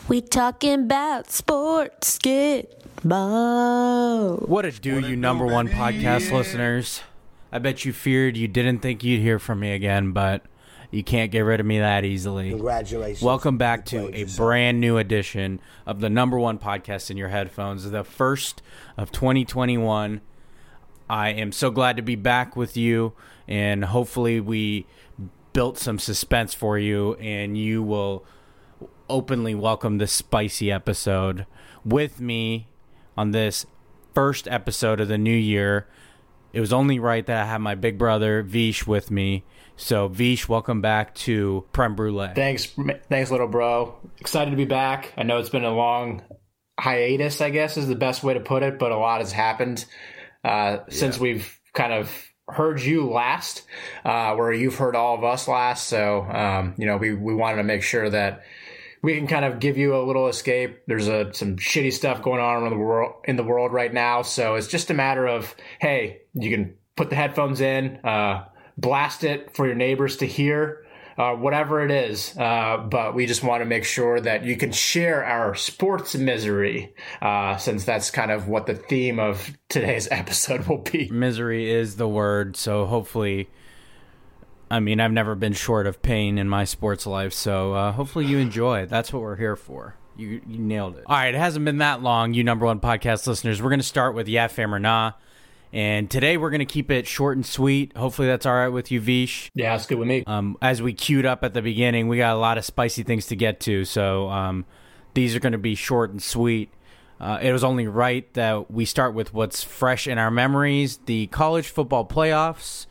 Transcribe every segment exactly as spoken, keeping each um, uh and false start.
We talking about sports, get ball. What it do, you number one podcast listeners? I bet you feared you didn't think you'd hear from me again, but you can't get rid of me that easily. Congratulations. Welcome back to a brand new edition of the number one podcast in your headphones, the first of twenty twenty-one. I am so glad to be back with you, and hopefully we built some suspense for you, and you will openly welcome this spicy episode with me on this first episode of the new year. It was only right that I have my big brother Vish with me. So Vish, welcome back to Prem Brulee. Thanks, thanks, little bro. Excited to be back. I know it's been a long hiatus, I guess is the best way to put it, but a lot has happened uh, yeah. since we've kind of heard you last, uh, where you've heard all of us last. So, um, you know, we, we wanted to make sure that we can kind of give you a little escape. There's a, some shitty stuff going on around the world, in the world right now. So it's just a matter of, hey, you can put the headphones in, uh, blast it for your neighbors to hear, uh, whatever it is. Uh, but we just want to make sure that you can share our sports misery, uh, since that's kind of what the theme of today's episode will be. Misery is the word. So hopefully, I mean, I've never been short of pain in my sports life. So uh, hopefully you enjoy. That's what we're here for. You, you nailed it. All right. It hasn't been that long, you number one podcast listeners. We're going to start with Yeah Fam or Nah. And today we're going to keep it short and sweet. Hopefully that's all right with you, Vish. Yeah, it's good with me. Um, as we queued up at the beginning, we got a lot of spicy things to get to. So um, these are going to be short and sweet. Uh, it was only right that we start with what's fresh in our memories, the college football playoffs.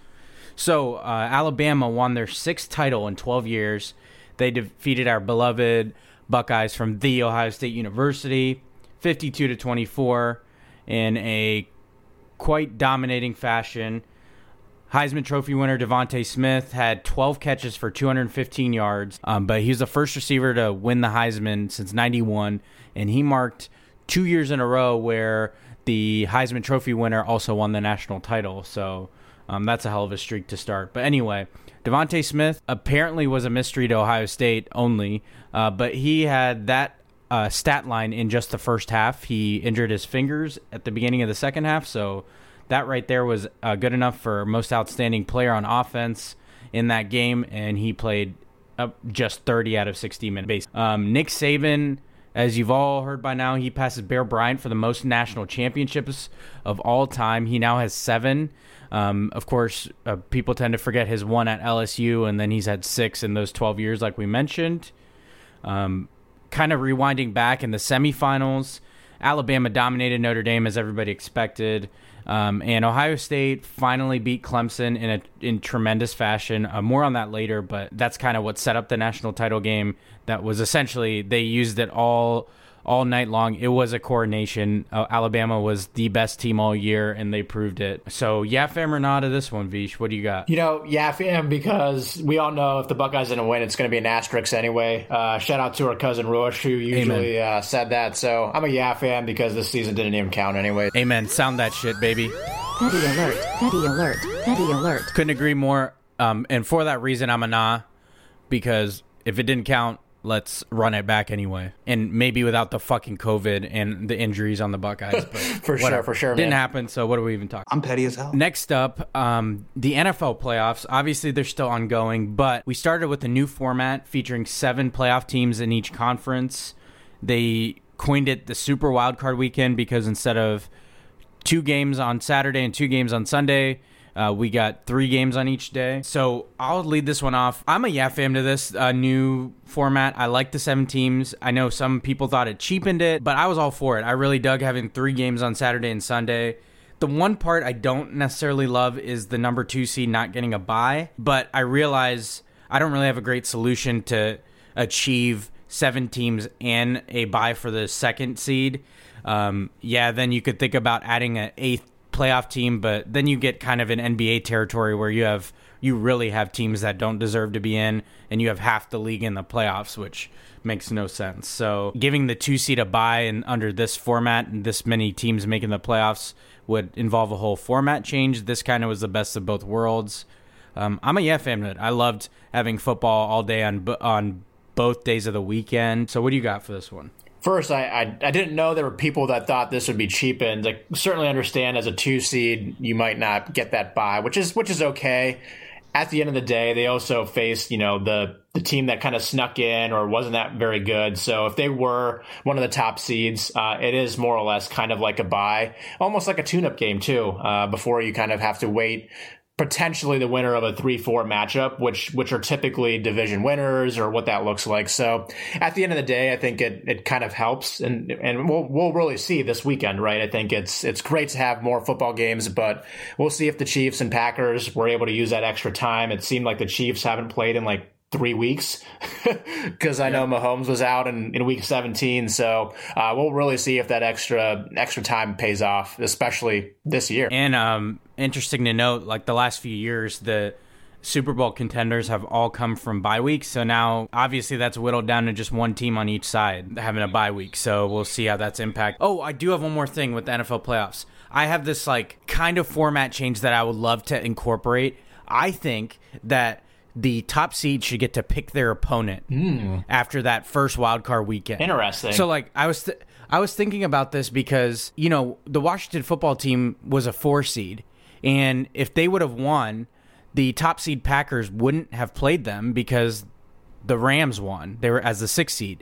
So uh, Alabama won their sixth title in twelve years. They defeated our beloved Buckeyes from The Ohio State University, fifty-two to twenty-four, in a quite dominating fashion. Heisman Trophy winner Devontae Smith had twelve catches for two hundred fifteen yards, um, but he was the first receiver to win the Heisman since ninety-one, and he marked two years in a row where the Heisman Trophy winner also won the national title. So um, that's a hell of a streak to start. But anyway, Devontae Smith apparently was a mystery to Ohio State only, uh, but he had that Uh, stat line in just the first half. He injured his fingers at the beginning of the second half, so that right there was uh, good enough for most outstanding player on offense in that game, and he played uh, just thirty out of sixty minutes. Um, Nick Saban, as you've all heard by now, he passes Bear Bryant for the most national championships of all time. He now has seven. Um, of course, uh, people tend to forget his one at L S U, and then he's had six in those twelve years, like we mentioned. Um, Kind of rewinding back in the semifinals, Alabama dominated Notre Dame as everybody expected, um, and Ohio State finally beat Clemson in a in tremendous fashion. Uh, more on that later, but that's kind of what set up the national title game. That was essentially, they used it all all night long. It was a coronation. Uh, Alabama was the best team all year, and they proved it. So, yeah, fam or not to this one, Vish? What do you got? You know, yeah, fam, because we all know if the Buckeyes didn't win, it's going to be an asterisk anyway. Uh, shout out to our cousin Rush, who usually uh, said that. So I'm a yeah fan because this season didn't even count anyway. Amen. Sound that shit, baby. Petty alert, petty alert, petty alert. Couldn't agree more. Um, and for that reason, I'm a nah, because if it didn't count, let's run it back anyway. And maybe without the fucking COVID and the injuries on the Buckeyes. But for sure, for sure, Didn't man. happen, so what are we even talking I'm petty as hell. Next up, um, the N F L playoffs. Obviously, they're still ongoing, but we started with a new format featuring seven playoff teams in each conference. They coined it the Super Wildcard Weekend because instead of two games on Saturday and two games on Sunday, Uh, we got three games on each day. So I'll lead this one off. I'm a yeah fam to this uh, new format. I like the seven teams. I know some people thought it cheapened it, but I was all for it. I really dug having three games on Saturday and Sunday. The one part I don't necessarily love is the number two seed not getting a bye, but I realize I don't really have a great solution to achieve seven teams and a bye for the second seed. Um, yeah, then you could think about adding an eighth playoff team, but then you get kind of an N B A territory where you have you really have teams that don't deserve to be in, and you have half the league in the playoffs, which makes no sense. So giving the two seed a bye and under this format and this many teams making the playoffs would involve a whole format change. This kind of was the best of both worlds. Um, I'm a yeah fan. I loved having football all day on on both days of the weekend. So what do you got for this one? First, I, I I didn't know there were people that thought this would be cheapened. I certainly understand as a two seed, you might not get that bye, which is which is okay. At the end of the day, they also faced, you know, the the team that kind of snuck in or wasn't that very good. So if they were one of the top seeds, uh, it is more or less kind of like a bye, almost like a tune-up game too, uh, before you kind of have to wait potentially the winner of a three four matchup, which which are typically division winners or what that looks like. So at the end of the day, I think it it kind of helps, and and we'll we'll really see this weekend, right? I think it's it's great to have more football games, but we'll see if the Chiefs and Packers were able to use that extra time. It seemed like the Chiefs haven't played in like three weeks because I know Mahomes was out in, in week seventeen. So uh, we'll really see if that extra extra time pays off, especially this year. And um, interesting to note, like the last few years, the Super Bowl contenders have all come from bye weeks. So now, obviously, that's whittled down to just one team on each side having a bye week. So we'll see how that's impact. Oh, I do have one more thing with the N F L playoffs. I have this like kind of format change that I would love to incorporate. I think that the top seed should get to pick their opponent mm. after that first wild card weekend. Interesting. So, like, I was th- I was thinking about this because, you know, the Washington football team was a four seed, and if they would have won, the top seed Packers wouldn't have played them because the Rams won. They were as the six seed.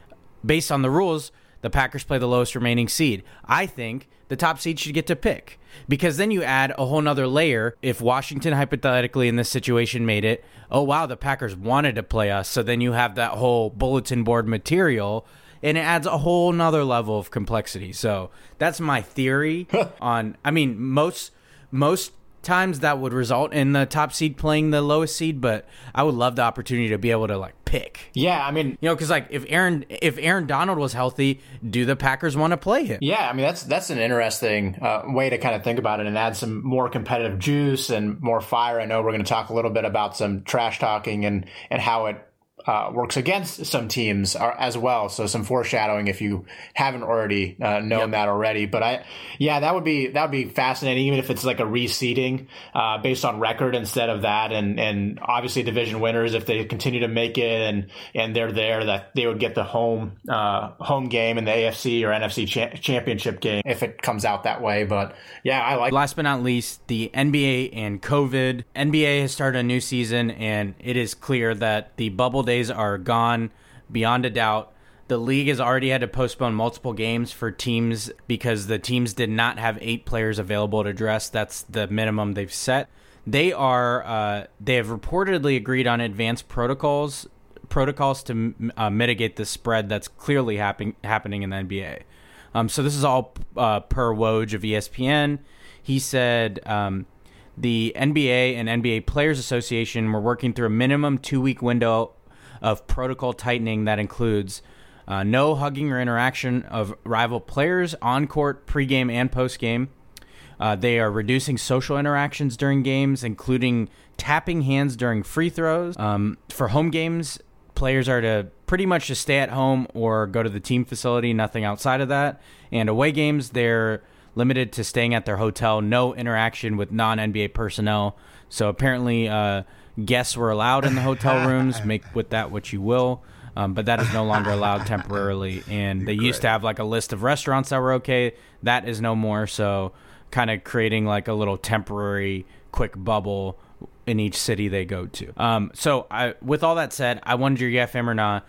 Based on the rules, the Packers play the lowest remaining seed. I think the top seed should get to pick, because then you add a whole nother layer. If Washington hypothetically in this situation made it, oh wow, the Packers wanted to play us, so then you have that whole bulletin board material, and it adds a whole nother level of complexity. So that's my theory on, I mean, most most times that would result in the top seed playing the lowest seed, but I would love the opportunity to be able to like pick. Yeah, I mean, you know, because like if Aaron if Aaron Donald was healthy, do the Packers want to play him? Yeah, I mean that's that's an interesting uh, way to kind of think about it and add some more competitive juice and more fire. I know we're going to talk a little bit about some trash talking and and how it Uh, works against some teams are, as well. So some foreshadowing if you haven't already uh, known yep. that already. But I, yeah, that would be that would be fascinating, even if it's like a reseeding uh, based on record instead of that. And and obviously division winners, if they continue to make it and and they're there, that they would get the home uh, home game in the A F C or N F C cha- championship game if it comes out that way. But yeah, I like. Last but not least, the N B A and COVID. N B A has started a new season, and it is clear that the bubble days are gone beyond a doubt. The league has already had to postpone multiple games for teams because the teams did not have eight players available to dress. That's the minimum they've set. They are uh, they have reportedly agreed on advanced protocols protocols to uh, mitigate the spread that's clearly happen- happening in the N B A. Um, so this is all uh, per Woj of E S P N. He said um, the N B A and N B A Players Association were working through a minimum two-week window of protocol tightening that includes uh, no hugging or interaction of rival players on court, pregame and postgame. Uh, they are reducing social interactions during games, including tapping hands during free throws. Um, for home games, players are to pretty much just stay at home or go to the team facility, nothing outside of that. And away games, they're limited to staying at their hotel, no interaction with non-N B A personnel. So apparently uh, guests were allowed in the hotel rooms. Make with that what you will. Um, but that is no longer allowed temporarily. And they used to have like a list of restaurants that were okay. That is no more. So kind of creating like a little temporary quick bubble in each city they go to. Um, so I, with all that said, I wonder, yeah, F M or not,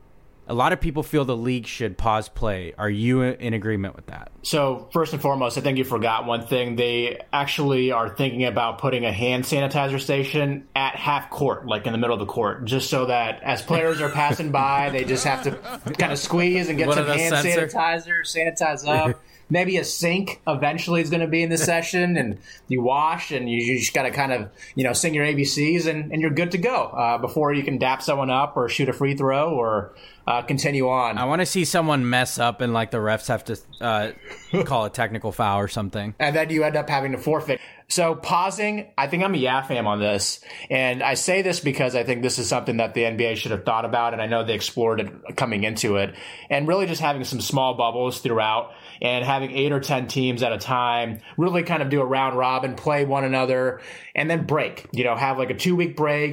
a lot of people feel the league should pause play. Are you in agreement with that? So first and foremost, I think you forgot one thing. They actually are thinking about putting a hand sanitizer station at half court, like in the middle of the court, just so that as players are passing by, they just have to kind of squeeze and get One some hand sensor? sanitizer, sanitize up. Maybe a sink eventually is going to be in the session, and you wash, and you, you just got to kind of, you know, sing your A B Cs, and, and you're good to go uh, before you can dap someone up or shoot a free throw or uh, continue on. I want to see someone mess up and like the refs have to uh, call a technical foul or something. And then you end up having to forfeit. So pausing, I think I'm a yeah fam on this. And I say this because I think this is something that the N B A should have thought about, and I know they explored it coming into it. And really just having some small bubbles throughout and having eight or ten teams at a time, really kind of do a round robin, play one another, and then break. You know, have like a two-week break,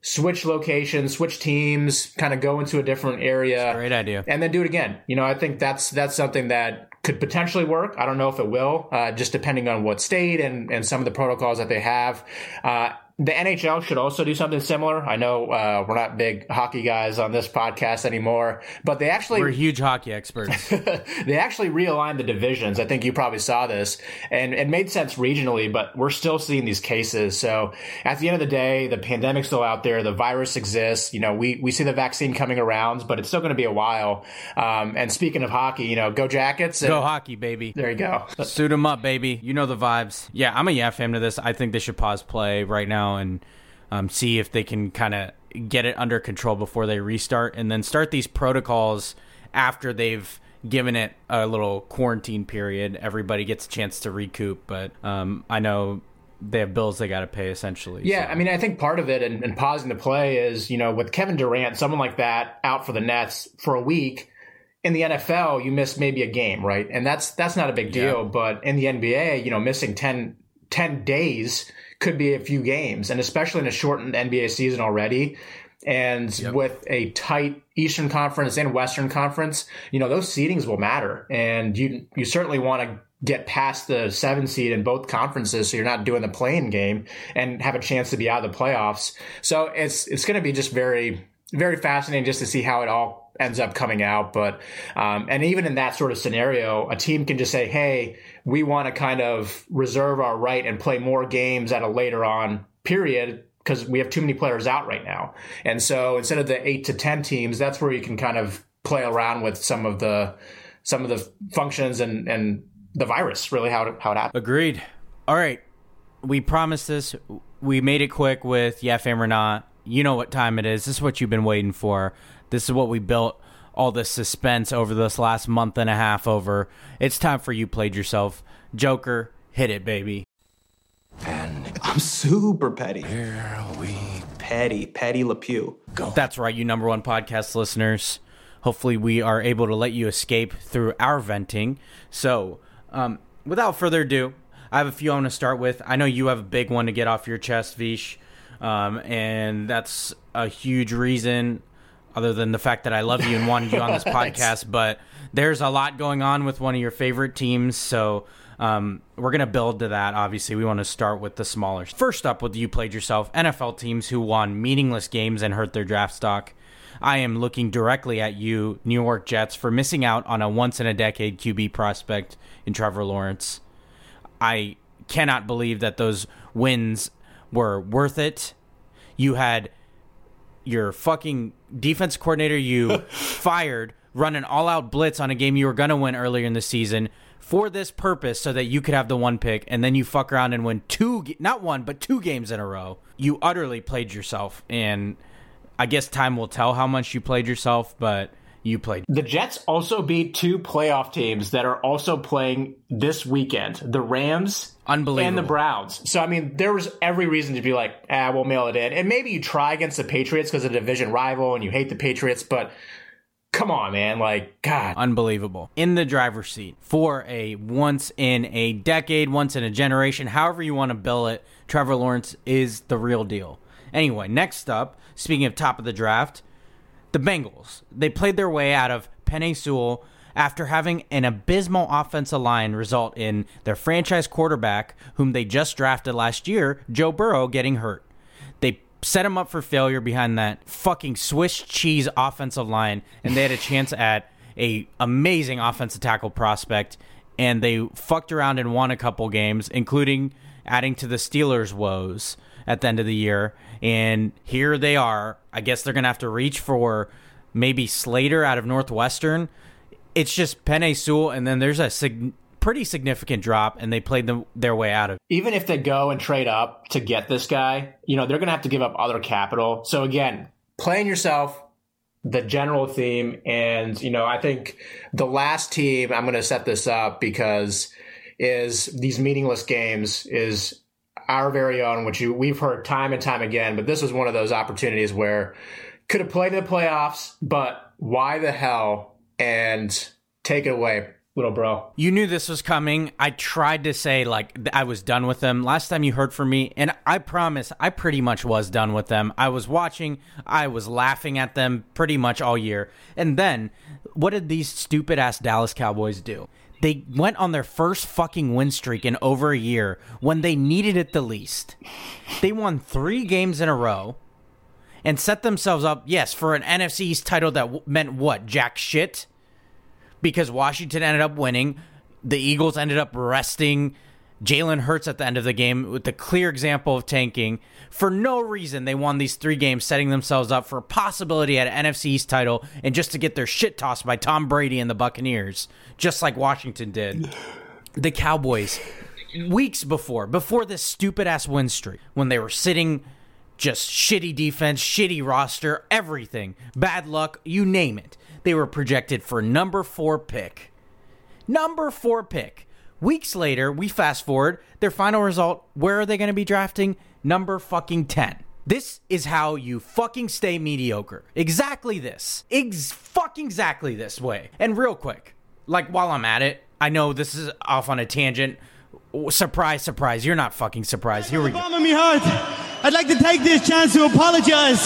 switch locations, switch teams, kind of go into a different area. Great idea. And then do it again. You know, I think that's that's something that could potentially work. I don't know if it will, uh, just depending on what state and, and some of the protocols that they have. Uh, The N H L should also do something similar. I know uh, we're not big hockey guys on this podcast anymore, but they actually... We're huge hockey experts. They actually realigned the divisions. I think you probably saw this, and it made sense regionally, but we're still seeing these cases. So at the end of the day, the pandemic's still out there. The virus exists. You know, we, we see the vaccine coming around, but it's still going to be a while. Um, and speaking of hockey, you know, go Jackets. And, go hockey, baby. There you go. Suit them up, baby. You know the vibes. Yeah, I'm a yeah fan to this. I think they should pause play right now and um, see if they can kind of get it under control before they restart, and then start these protocols after they've given it a little quarantine period. Everybody gets a chance to recoup, but um, I know they have bills they got to pay essentially. Yeah, so. I mean, I think part of it and, and pausing the play is, you know, with Kevin Durant, someone like that out for the Nets for a week. In the N F L, you miss maybe a game, right? And that's that's not a big deal. Yeah. But in the N B A, you know, missing ten, ten days could be a few games, and especially in a shortened N B A season already. And yep. with a tight Eastern Conference and Western Conference, you know, those seedings will matter. And you you certainly want to get past the seven seed in both conferences so you're not doing the play-in game and have a chance to be out of the playoffs. So it's it's going to be just very, very fascinating just to see how it all ends up coming out. But um, and even in that sort of scenario, a team can just say, hey, we want to kind of reserve our right and play more games at a later on period because we have too many players out right now. And so instead of the eight to ten teams, that's where you can kind of play around with some of the some of the functions and, and the virus, really, how it, how it happens. Agreed. All right. We promised this. We made it quick with Yeah Fam or Not. You know what time it is. This is what you've been waiting for. This is what we built all this suspense over this last month and a half over. It's time for You Played Yourself. Joker, hit it, baby. And I'm super petty. Here we petty, petty Le Pew. Go. That's right, you number one podcast listeners. Hopefully we are able to let you escape through our venting. So, um, without further ado, I have a few I want to start with. I know you have a big one to get off your chest, Vish, um, and that's a huge reason, other than the fact that I love you and wanted you on this podcast, but there's a lot going on with one of your favorite teams, so um, we're going to build to that. Obviously, we want to start with the smaller. First up with You Played Yourself, N F L teams who won meaningless games and hurt their draft stock. I am looking directly at you, New York Jets, for missing out on a once-in-a-decade Q B prospect in Trevor Lawrence. I cannot believe that those wins were worth it. You had your fucking defense coordinator you fired, run an all-out blitz on a game you were going to win earlier in the season for this purpose so that you could have the one pick, and then you fuck around and win two, not one, but two games in a row. You utterly played yourself, and I guess time will tell how much you played yourself, but you played. The Jets also beat two playoff teams that are also playing this weekend, the Rams Unbelievable. and the Browns. So, I mean, there was every reason to be like, ah, we'll mail it in. And maybe you try against the Patriots because of a division rival and you hate the Patriots, but come on, man. Like, God. Unbelievable. In the driver's seat for a once in a decade, once in a generation, however you want to bill it, Trevor Lawrence is the real deal. Anyway, next up, speaking of top of the draft, the Bengals. They played their way out of Penei Sewell after having an abysmal offensive line result in their franchise quarterback, whom they just drafted last year, Joe Burrow, getting hurt. They set him up for failure behind that fucking Swiss cheese offensive line, and they had a chance at a amazing offensive tackle prospect, and they fucked around and won a couple games, including adding to the Steelers' woes at the end of the year. And here they are. I guess they're going to have to reach for maybe Slater out of Northwestern. It's just Penei Sewell, and then there's a sig- pretty significant drop, and they played them, their way out of it. Even if they go and trade up to get this guy, you know, they're going to have to give up other capital. So again, playing yourself, the general theme. And, you know, I think the last team, I'm going to set this up because is these meaningless games is our very own, which you, we've heard time and time again, but this was one of those opportunities where could have played in the playoffs, but why the hell and take it away. little bro. You knew this was coming. I tried to say, like, I was done with them. Last time you heard from me, and I promise, I pretty much was done with them. I was watching, I was laughing at them pretty much all year. And then, what did these stupid-ass Dallas Cowboys do? They went on their first fucking win streak in over a year when they needed it the least. They won three games in a row and set themselves up, yes, for an N F C East title that w- meant what? Jack shit? Because Washington ended up winning. The Eagles ended up resting Jalen Hurts at the end of the game with the clear example of tanking. For no reason, they won these three games, setting themselves up for a possibility at an N F C East title and just to get their shit tossed by Tom Brady and the Buccaneers, just like Washington did. The Cowboys, weeks before, before this stupid-ass win streak, when they were sitting just shitty defense, shitty roster, everything, bad luck, you name it. They were projected for number four pick. Number four pick. Weeks later, we fast forward, their final result, where are they going to be drafting? Number fucking ten. This is how you fucking stay mediocre. Exactly this. Ex- fucking exactly this way. And real quick, like while I'm at it, I know this is off on a tangent. Surprise, surprise. You're not fucking surprised. Here we go. Me hard. I'd like to take this chance to apologize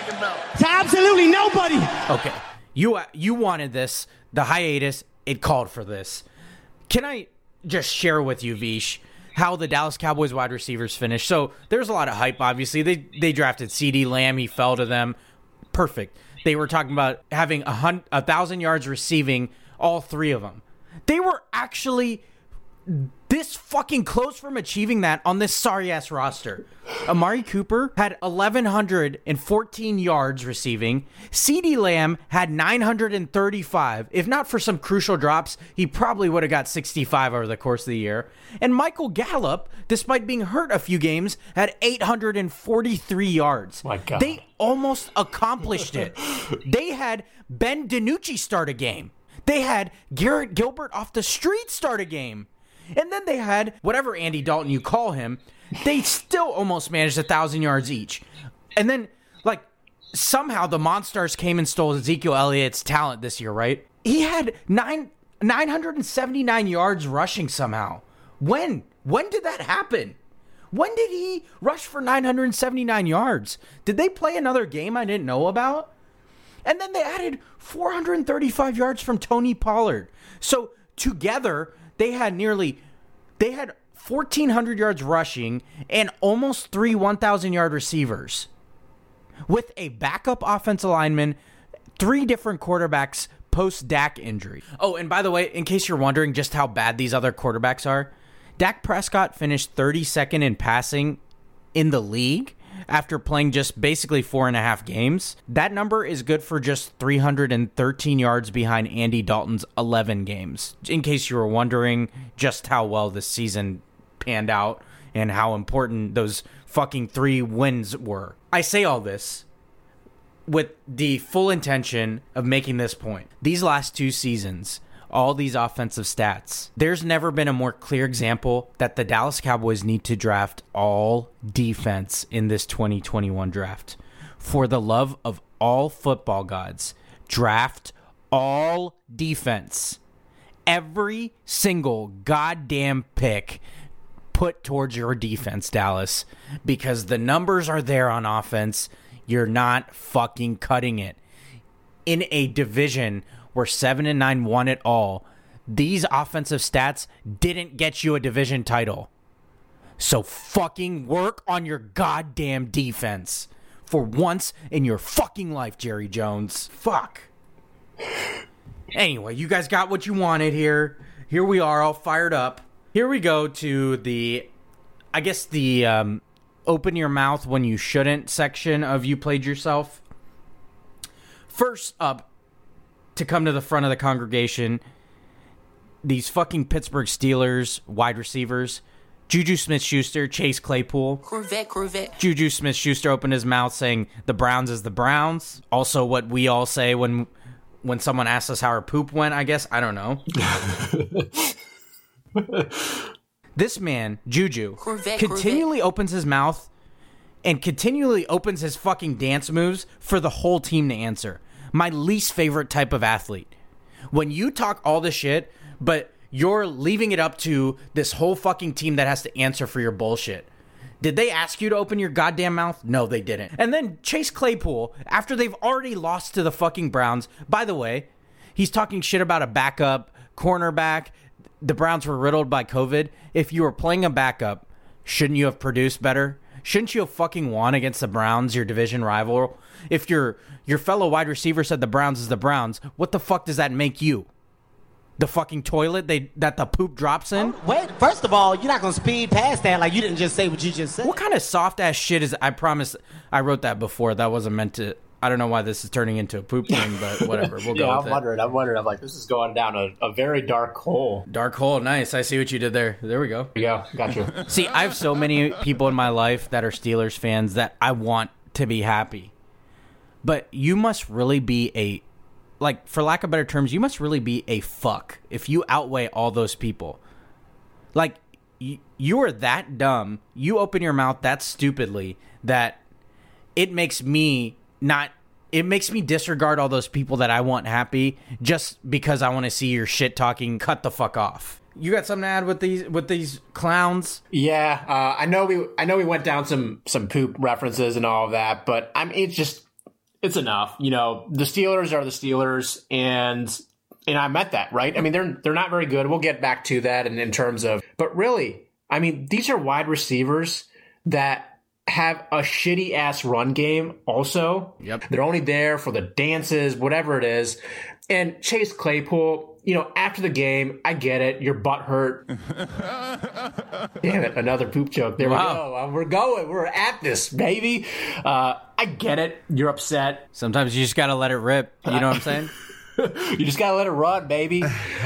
to absolutely nobody. Okay. You uh, you wanted this. The hiatus, it called for this. Can I just share with you, Vish, how the Dallas Cowboys wide receivers finished? So there's a lot of hype, obviously. They they drafted CeeDee Lamb. He fell to them. Perfect. They were talking about having a, hun- a thousand yards receiving, all three of them. They were actually this fucking close from achieving that on this sorry-ass roster. Amari Cooper had eleven fourteen yards receiving. CeeDee Lamb had nine hundred thirty-five. If not for some crucial drops, he probably would have got sixty-five over the course of the year. And Michael Gallup, despite being hurt a few games, had eight hundred forty-three yards. My God. They almost accomplished it. They had Ben DiNucci start a game. They had Garrett Gilbert off the street start a game. And then they had, whatever Andy Dalton you call him, they still almost managed a thousand yards each. And then, like, somehow the Monstars came and stole Ezekiel Elliott's talent this year, right? He had nine, nine hundred seventy-nine yards rushing somehow. When? When did that happen? When did he rush for nine hundred seventy-nine yards? Did they play another game I didn't know about? And then they added four hundred thirty-five yards from Tony Pollard. So together, they had nearly, they had fourteen hundred yards rushing and almost three one thousand yard receivers. With a backup offensive lineman, three different quarterbacks post-Dak injury. Oh, and by the way, in case you're wondering just how bad these other quarterbacks are, Dak Prescott finished thirty-second in passing in the league after playing just basically four and a half games. That number is good for just three hundred thirteen yards behind Andy Dalton's eleven games. In case you were wondering just how well this season panned out and how important those fucking three wins were. I say all this with the full intention of making this point. These last two seasons, all these offensive stats, there's never been a more clear example that the Dallas Cowboys need to draft all defense in this twenty twenty-one draft. For the love of all football gods, draft all defense. Every single goddamn pick put towards your defense, Dallas, because the numbers are there on offense. You're not fucking cutting it. In a division where seven and nine won it all, these offensive stats didn't get you a division title. So fucking work on your goddamn defense for once in your fucking life, Jerry Jones. Fuck. Anyway, you guys got what you wanted here. Here we are, all fired up. Here we go to the, I guess the um, open your mouth when you shouldn't section of You Played Yourself. First up, to come to the front of the congregation, these fucking Pittsburgh Steelers wide receivers, Juju Smith-Schuster, Chase Claypool. Corvette, Corvette. Juju Smith-Schuster opened his mouth saying the Browns is the Browns. Also what we all say when when someone asks us how our poop went, I guess. I don't know. This man, Juju, Corvette, continually Corvette. opens his mouth and continually opens his fucking dance moves for the whole team to answer. My least favorite type of athlete. When you talk all this shit, but you're leaving it up to this whole fucking team that has to answer for your bullshit. Did they ask you to open your goddamn mouth? No, they didn't. And then Chase Claypool, after they've already lost to the fucking Browns, by the way, he's talking shit about a backup cornerback. The Browns were riddled by COVID. If you were playing a backup, shouldn't you have produced better? Shouldn't you have fucking won against the Browns, your division rival? If your your fellow wide receiver said the Browns is the Browns, what the fuck does that make you? The fucking toilet they that the poop drops in? Oh, wait, first of all, you're not going to speed past that like you didn't just say what you just said. What kind of soft-ass shit is... I promise I wrote that before. That wasn't meant to... I don't know why this is turning into a poop thing, but whatever. We'll yeah, go with I'm it. wondering. I'm wondering. I'm like, this is going down a, a very dark hole. Dark hole. Nice. I see what you did there. There we go. There you go. Got you. See, I have so many people in my life that are Steelers fans that I want to be happy. But you must really be a... Like, for lack of better terms, you must really be a fuck if you outweigh all those people. Like, you, you are that dumb. You open your mouth that stupidly that it makes me not... It makes me disregard all those people that I want happy just because I want to see your shit talking. Cut the fuck off. You got something to add with these with these clowns? Yeah, uh, I know we I know we went down some some poop references and all of that, but I mean it's just it's enough. You know, the Steelers are the Steelers, and and I meant that, right? I mean they're they're not very good. We'll get back to that in, in terms of, but really, I mean these are wide receivers that have a shitty ass run game also. Yep. They're only there for the dances, whatever it is. And Chase Claypool, you know, after the game, I get it. Your butt hurt. Damn it. Another poop joke. There Wow. we go. We're going. We're at this, baby. Uh, I get it. You're upset. Sometimes you just got to let it rip. You know what I'm saying? You just got to let it run, baby.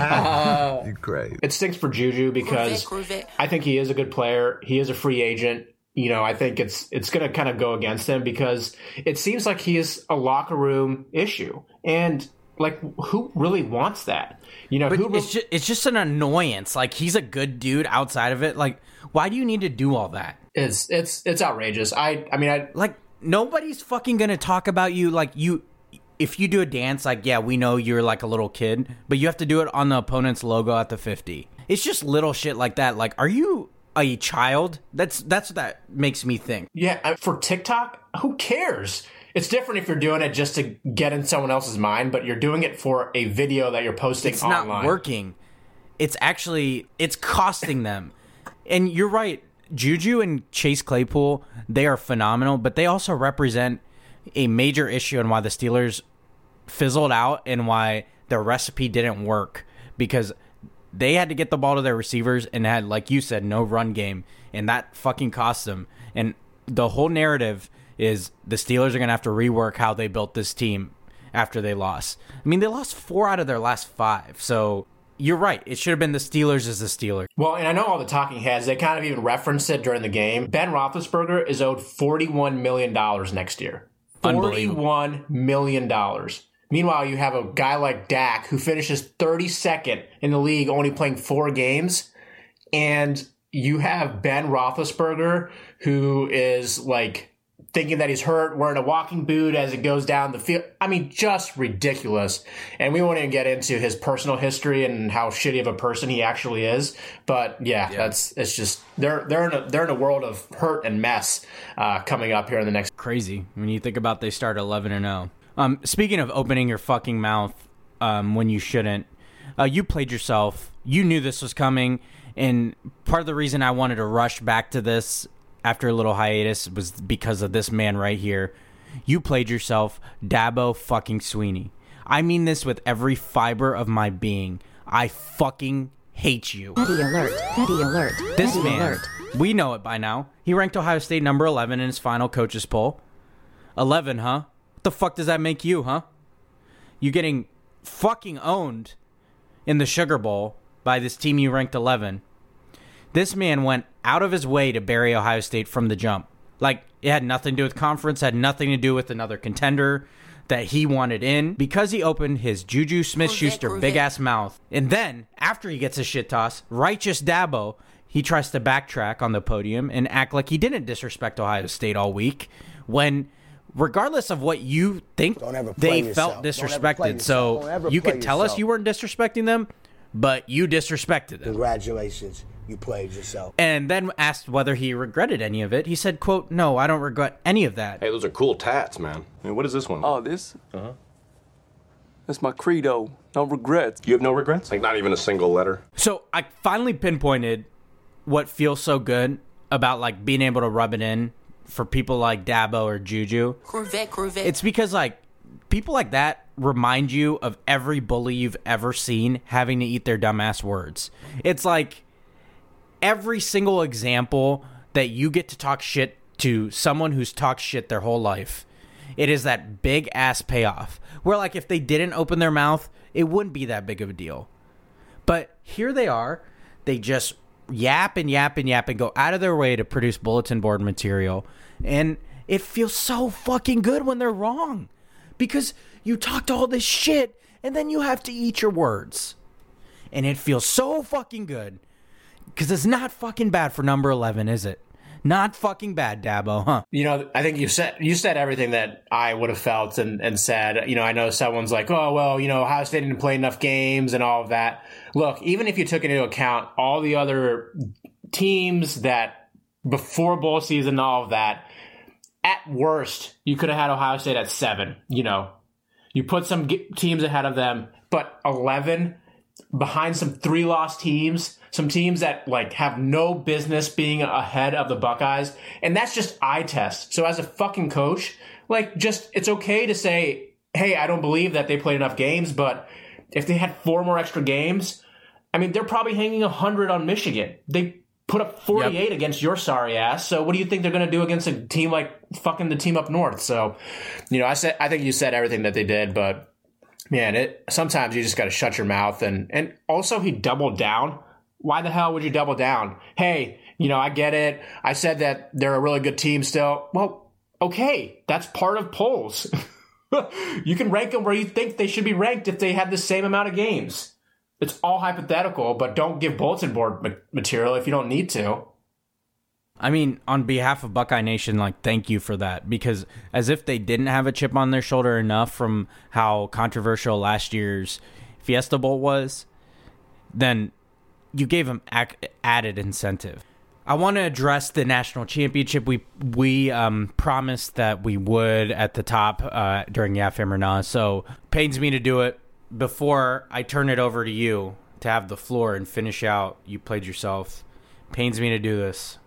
Uh, You're great. it stinks for Juju because Prove it, prove it. I think he is a good player. He is a free agent. You know, I think it's it's going to kind of go against him because it seems like he is a locker room issue. And, like, who really wants that? You know, But who it's just, it's just an annoyance. Like, he's a good dude outside of it. Like, why do you need to do all that? it's it's it's outrageous. I I mean, I Like, nobody's fucking going to talk about you. Like, you, if you do a dance, like, yeah, we know you're like a little kid, but you have to do it on the opponent's logo at the fifty. It's just little shit like that. Like, are you a child? That's that's what that makes me think. yeah, I- for TikTok, who cares? It's different if you're doing it just to get in someone else's mind, but you're doing it for a video that you're posting It's online. not working. It's actually, it's costing them. And you're right. Juju and Chase Claypool, they are phenomenal, but they also represent a major issue in why the Steelers fizzled out and why their recipe didn't work, because they had to get the ball to their receivers and had, like you said, no run game, and that fucking cost them. And the whole narrative is the Steelers are going to have to rework how they built this team after they lost. I mean, they lost four out of their last five, so you're right. It should have been the Steelers as the Steelers. Well, and I know all the talking heads, they kind of even referenced it during the game. Ben Roethlisberger is owed forty-one million dollars next year. Unbelievable. forty-one million dollars. Meanwhile, you have a guy like Dak who finishes thirty-second in the league, only playing four games. And you have Ben Roethlisberger who is like thinking that he's hurt, wearing a walking boot as it goes down the field. I mean, just ridiculous. And we won't even get into his personal history and how shitty of a person he actually is. But yeah, yeah. that's it's just they're they're in a they're in a world of hurt and mess uh, coming up here in the next. Crazy when you think about they start eleven and zero. Um, speaking of opening your fucking mouth um, when you shouldn't, uh, you played yourself. You knew this was coming, and part of the reason I wanted to rush back to this after a little hiatus was because of this man right here. You played yourself, Dabo fucking Sweeney. I mean this with every fiber of my being. I fucking hate you. Petty alert. Petty alert. This Petty man, alert. we know it by now. He ranked Ohio State number eleven in his final coaches poll. eleven, huh? What the fuck does that make you, huh? You getting fucking owned in the Sugar Bowl by this team you ranked eleven. This man went out of his way to bury Ohio State from the jump. Like, it had nothing to do with conference, had nothing to do with another contender that he wanted in, because he opened his Juju Smith-Schuster big-ass mouth. And then, after he gets a shit toss, righteous Dabo, he tries to backtrack on the podium and act like he didn't disrespect Ohio State all week, when regardless of what you think, Don't ever play they yourself. felt Don't ever play disrespected. yourself. Don't So ever you play could tell us yourself. you weren't disrespecting them, but you disrespected them. Congratulations, you played yourself. And then asked whether he regretted any of it. He said, quote, "No, I don't regret any of that." Hey, those are cool tats, man. I mean, what is this one? Oh, this? Uh-huh. That's my credo. No regrets. You have no regrets? Like, not even a single letter? So I finally pinpointed what feels so good about, like, being able to rub it in for people like Dabo or Juju. Corvette, Corvette. It's because, like, people like that remind you of every bully you've ever seen having to eat their dumbass words. It's like every single example that you get to talk shit to someone who's talked shit their whole life. It is that big ass payoff where, like, if they didn't open their mouth, it wouldn't be that big of a deal. But here they are. They just yap and yap and yap and go out of their way to produce bulletin board material. And it feels so fucking good when they're wrong. Because you talked all this shit and then you have to eat your words. And it feels so fucking good. Because it's not fucking bad for number eleven, is it? Not fucking bad, Dabo, huh? You know, I think you said you said everything that I would have felt and, and said. You know, I know someone's like, oh, well, you know, Ohio State didn't play enough games and all of that. Look, even if you took into account all the other teams that before bowl season and all of that, at worst, you could have had Ohio State at seven. You know, you put some g- teams ahead of them, but eleven behind some three-loss teams, some teams that, like, have no business being ahead of the Buckeyes, and that's just eye test. So as a fucking coach, like, just, it's okay to say, hey, I don't believe that they played enough games, but if they had four more extra games, I mean, they're probably hanging one hundred on Michigan. They put up forty-eight yep. against your sorry ass, so what do you think they're going to do against a team like fucking the team up north? So, you know, I said, I think you said everything that they did, but man, it sometimes you just got to shut your mouth. And, and also he doubled down. Why the hell would you double down? Hey, you know, I get it. I said that they're a really good team still. Well, okay, that's part of polls. You can rank them where you think they should be ranked if they had the same amount of games. It's all hypothetical, but don't give bulletin board ma- material if you don't need to. I mean, on behalf of Buckeye Nation, like, thank you for that. Because as if they didn't have a chip on their shoulder enough from how controversial last year's Fiesta Bowl was, then you gave them ac- added incentive. I want to address the national championship. We we um, promised that we would at the top uh, during Yafim or Nah, so pains me to do it. Before I turn it over to you to have the floor and finish out, you played yourself. Pains me to do this.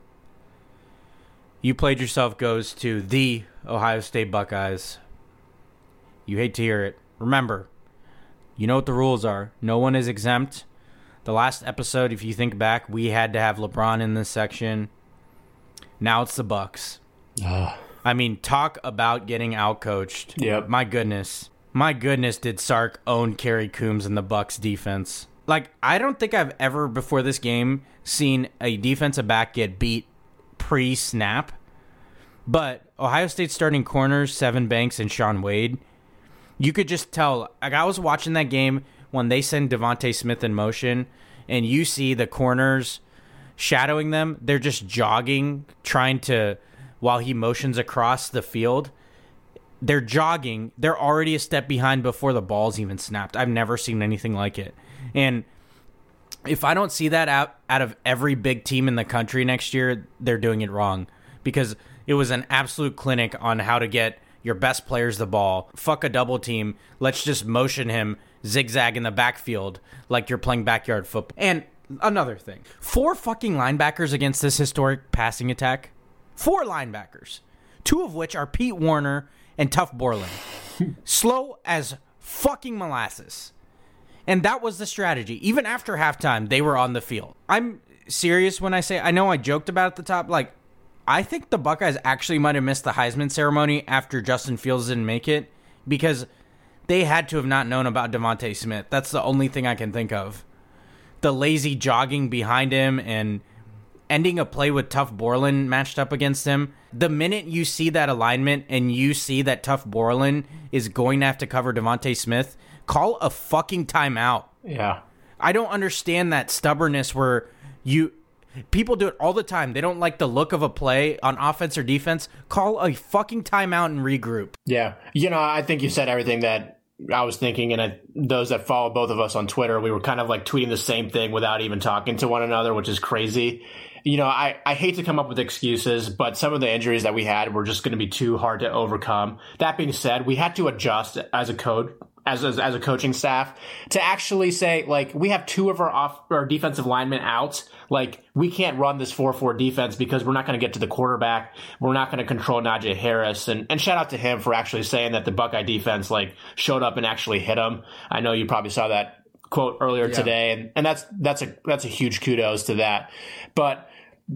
You played yourself goes to the Ohio State Buckeyes. You hate to hear it. Remember, you know what the rules are. No one is exempt. The last episode, if you think back, we had to have LeBron in this section. Now it's the Bucks. Ugh. I mean, talk about getting outcoached. Yep. My goodness. My goodness, did Sark own Kerry Coombs and the Bucks defense. Like, I don't think I've ever, before this game, seen a defensive back get beat pre-snap. But Ohio State starting corners, Sevyn Banks and Shaun Wade, you could just tell. Like, I was watching that game when they send Devontae Smith in motion, and you see the corners shadowing them. They're just jogging, trying to, while he motions across the field. They're jogging. They're already a step behind before the ball's even snapped. I've never seen anything like it. And if I don't see that out, out of every big team in the country next year, they're doing it wrong. Because it was an absolute clinic on how to get your best players the ball. Fuck a double team. Let's just motion him zigzag in the backfield like you're playing backyard football. And another thing. Four fucking linebackers against this historic passing attack. Four linebackers. Two of which are Pete Werner and Tough Borland. Slow as fucking molasses. And that was the strategy. Even after halftime, they were on the field. I'm serious when I say, I know I joked about at the top, like, I think the Buckeyes actually might have missed the Heisman ceremony after Justin Fields didn't make it, because they had to have not known about Devontae Smith. That's the only thing I can think of. The lazy jogging behind him and ending a play with Tough Borland matched up against him. The minute you see that alignment and you see that Tough Borland is going to have to cover Devontae Smith, call a fucking timeout. Yeah. I don't understand that stubbornness where you People do it all the time. They don't like the look of a play on offense or defense. Call a fucking timeout and regroup. Yeah. You know, I think you said everything that I was thinking, and I, those that follow both of us on Twitter, we were kind of like tweeting the same thing without even talking to one another, which is crazy. You know, I, I hate to come up with excuses, but some of the injuries that we had were just going to be too hard to overcome. That being said, we had to adjust as a code. As, as as a coaching staff to actually say, like, we have two of our off our defensive linemen out. Like, we can't run this four four defense because we're not going to get to the quarterback. We're not going to control Najee Harris. And, and shout out to him for actually saying that the Buckeye defense, like, showed up and actually hit him. I know you probably saw that quote earlier yeah. today. And, and that's, that's a, that's a huge kudos to that. But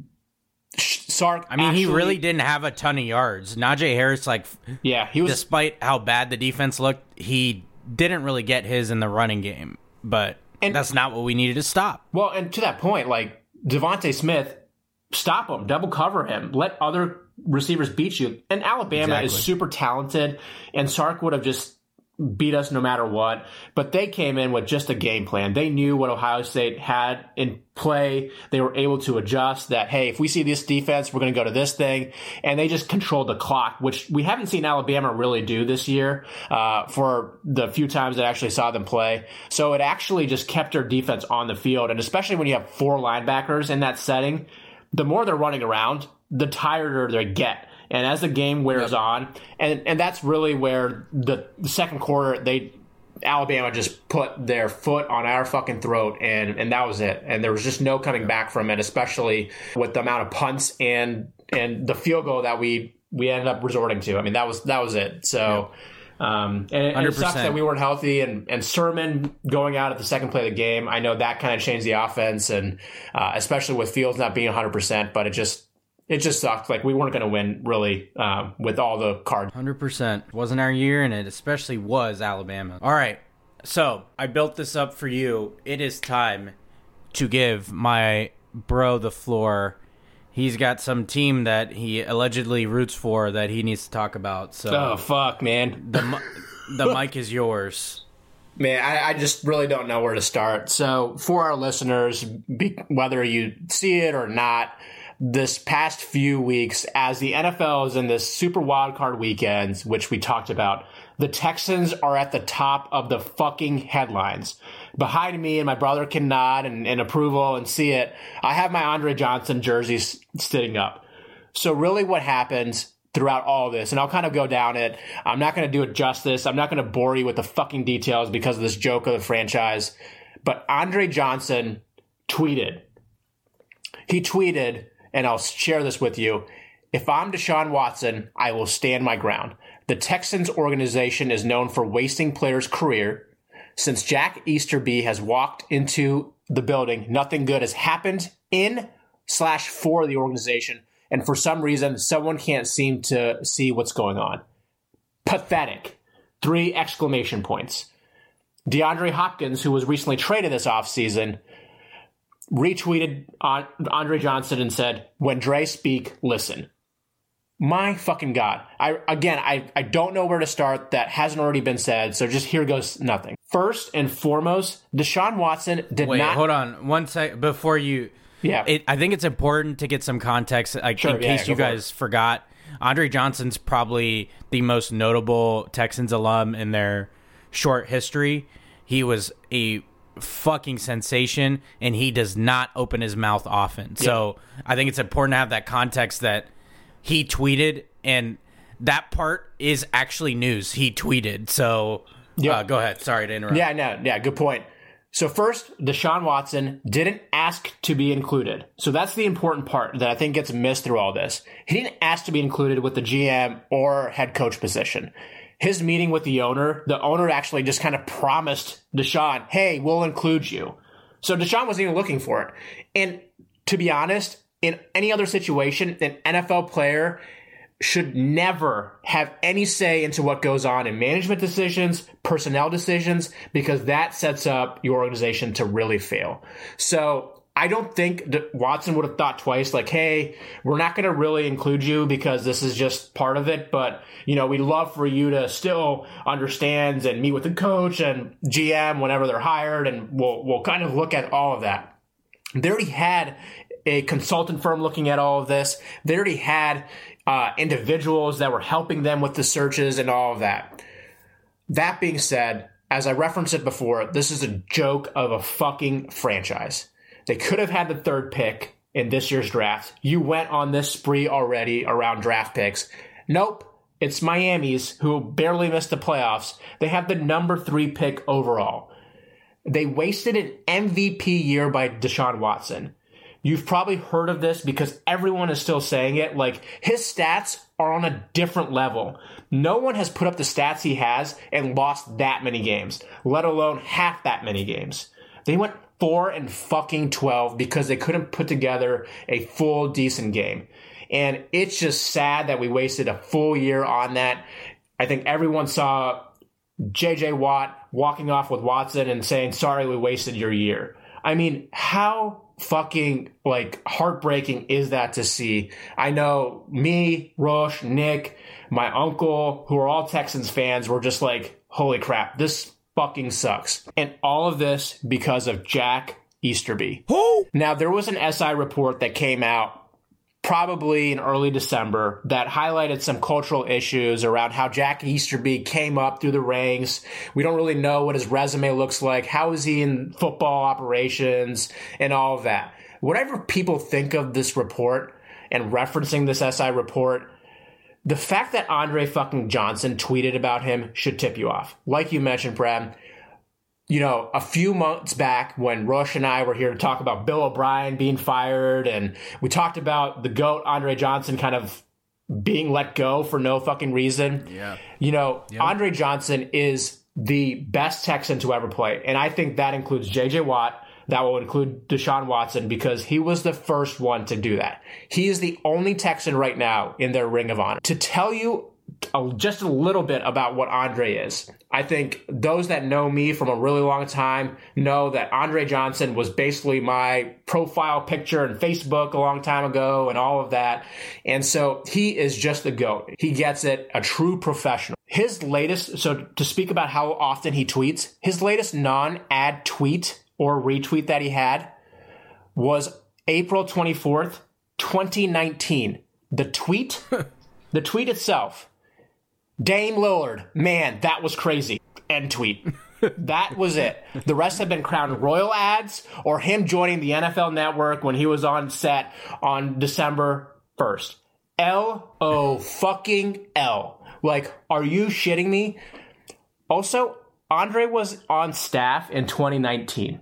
Sark, I mean, actually, he really didn't have a ton of yards. Najee Harris, like, yeah, he was, despite how bad the defense looked, he didn't really get his in the running game, but and, that's not what we needed to stop. Well, and to that point, like, Devontae Smith, stop him, double cover him, let other receivers beat you. And Alabama exactly. is super talented, and Sark would have just beat us no matter what. But they came in with just a game plan. They knew what Ohio State had in play. They were able to adjust that, hey, if we see this defense, we're going to go to this thing. And they just controlled the clock, which we haven't seen Alabama really do this year uh, for the few times I actually saw them play. So it actually just kept their defense on the field. And especially when you have four linebackers in that setting, the more they're running around, the tireder they get. And as the game wears yep. on, and, and that's really where the, the second quarter, they Alabama just put their foot on our fucking throat, and, and that was it. And there was just no coming back from it, especially with the amount of punts and and the field goal that we, we ended up resorting to. I mean, that was that was it. So, yep. um, and, and it sucks that we weren't healthy. And, and Sermon going out at the second play of the game, I know that kind of changed the offense, and uh, especially with Fields not being one hundred percent, but it just It just sucked. Like, we weren't going to win, really, um, with all the cards. one hundred percent. Wasn't our year, and it especially was Alabama. All right. So, I built this up for you. It is time to give my bro the floor. He's got some team that he allegedly roots for that he needs to talk about. So, oh, fuck, man. The, the mic is yours. Man, I, I just really don't know where to start. So, for our listeners, be, whether you see it or not, this past few weeks, as the N F L is in this super wild card weekends, which we talked about, the Texans are at the top of the fucking headlines. Behind me, and my brother can nod and, and approval and see it, I have my Andre Johnson jersey sitting up. So really what happens throughout all this, and I'll kind of go down it. I'm not going to do it justice. I'm not going to bore you with the fucking details because of this joke of the franchise. But Andre Johnson tweeted. He tweeted, and I'll share this with you. If I'm Deshaun Watson, I will stand my ground. The Texans organization is known for wasting players' career. Since Jack Easterby has walked into the building, nothing good has happened in slash for the organization. And for some reason, someone can't seem to see what's going on. Pathetic. Three exclamation points. DeAndre Hopkins, who was recently traded this offseason, retweeted on Andre Johnson and said, "When Dre speak, listen." My fucking God. I again, I, I don't know where to start. That hasn't already been said, so just here goes nothing. First and foremost, Deshaun Watson did Wait, not... hold on one sec before you... Yeah. It, I think it's important to get some context, like, sure, in yeah, case you guys it. forgot. Andre Johnson's probably the most notable Texans alum in their short history. He was a fucking sensation, and he does not open his mouth often. Yeah. So I think it's important to have that context that he tweeted, and that part is actually news. He tweeted. So yep. uh, go ahead. Sorry to interrupt. Yeah, no, yeah, good point. So first, Deshaun Watson didn't ask to be included. So that's the important part that I think gets missed through all this. He didn't ask to be included with the G M or head coach position. His meeting with the owner, the owner actually just kind of promised Deshaun, hey, we'll include you. So Deshaun wasn't even looking for it. And to be honest, in any other situation, an N F L player should never have any say into what goes on in management decisions, personnel decisions, because that sets up your organization to really fail. So I don't think that Watson would have thought twice, like, hey, we're not going to really include you because this is just part of it, but, you know, we'd love for you to still understand and meet with the coach and G M whenever they're hired, and we'll we'll kind of look at all of that. They already had a consultant firm looking at all of this. They already had uh, individuals that were helping them with the searches and all of that. That being said, as I referenced it before, this is a joke of a fucking franchise. They could have had the third pick in this year's draft. You went on this spree already around draft picks. Nope. It's Miami's, who barely missed the playoffs. They have the number three pick overall. They wasted an M V P year by Deshaun Watson. You've probably heard of this because everyone is still saying it. Like, his stats are on a different level. No one has put up the stats he has and lost that many games, let alone half that many games. They went four and fucking twelve because they couldn't put together a full decent game. And it's just sad that we wasted a full year on that. I think everyone saw J J Watt walking off with Watson and saying, sorry, we wasted your year. I mean, how fucking, like, heartbreaking is that to see? I know me, Rush, Nick, my uncle, who are all Texans fans, were just like, holy crap, this fucking sucks. And all of this because of Jack Easterby. Who? Now, there was an S I report that came out probably in early December that highlighted some cultural issues around how Jack Easterby came up through the ranks. We don't really know what his resume looks like. How is he in football operations and all of that? Whatever people think of this report and referencing this S I report, the fact that Andre fucking Johnson tweeted about him should tip you off. Like you mentioned, Brad, you know, a few months back when Rush and I were here to talk about Bill O'Brien being fired, and we talked about the GOAT, Andre Johnson, kind of being let go for no fucking reason. Yeah. You know, yep. Andre Johnson is the best Texan to ever play. And I think that includes J J Watt. That will include Deshaun Watson because he was the first one to do that. He is the only Texan right now in their Ring of Honor. To tell you just a little bit about what Andre is, I think those that know me from a really long time know that Andre Johnson was basically my profile picture in Facebook a long time ago and all of that. And so he is just the GOAT. He gets it, a true professional. His latest, so to speak about how often he tweets, his latest non-ad tweet or retweet that he had was April twenty-fourth, twenty nineteen. The tweet, the tweet itself, Dame Lillard, man, that was crazy. End tweet. That was it. The rest have been Crown Royal ads or him joining the N F L Network when he was on set on December first. L O fucking L. Like, are you shitting me? Also, Andre was on staff in twenty nineteen.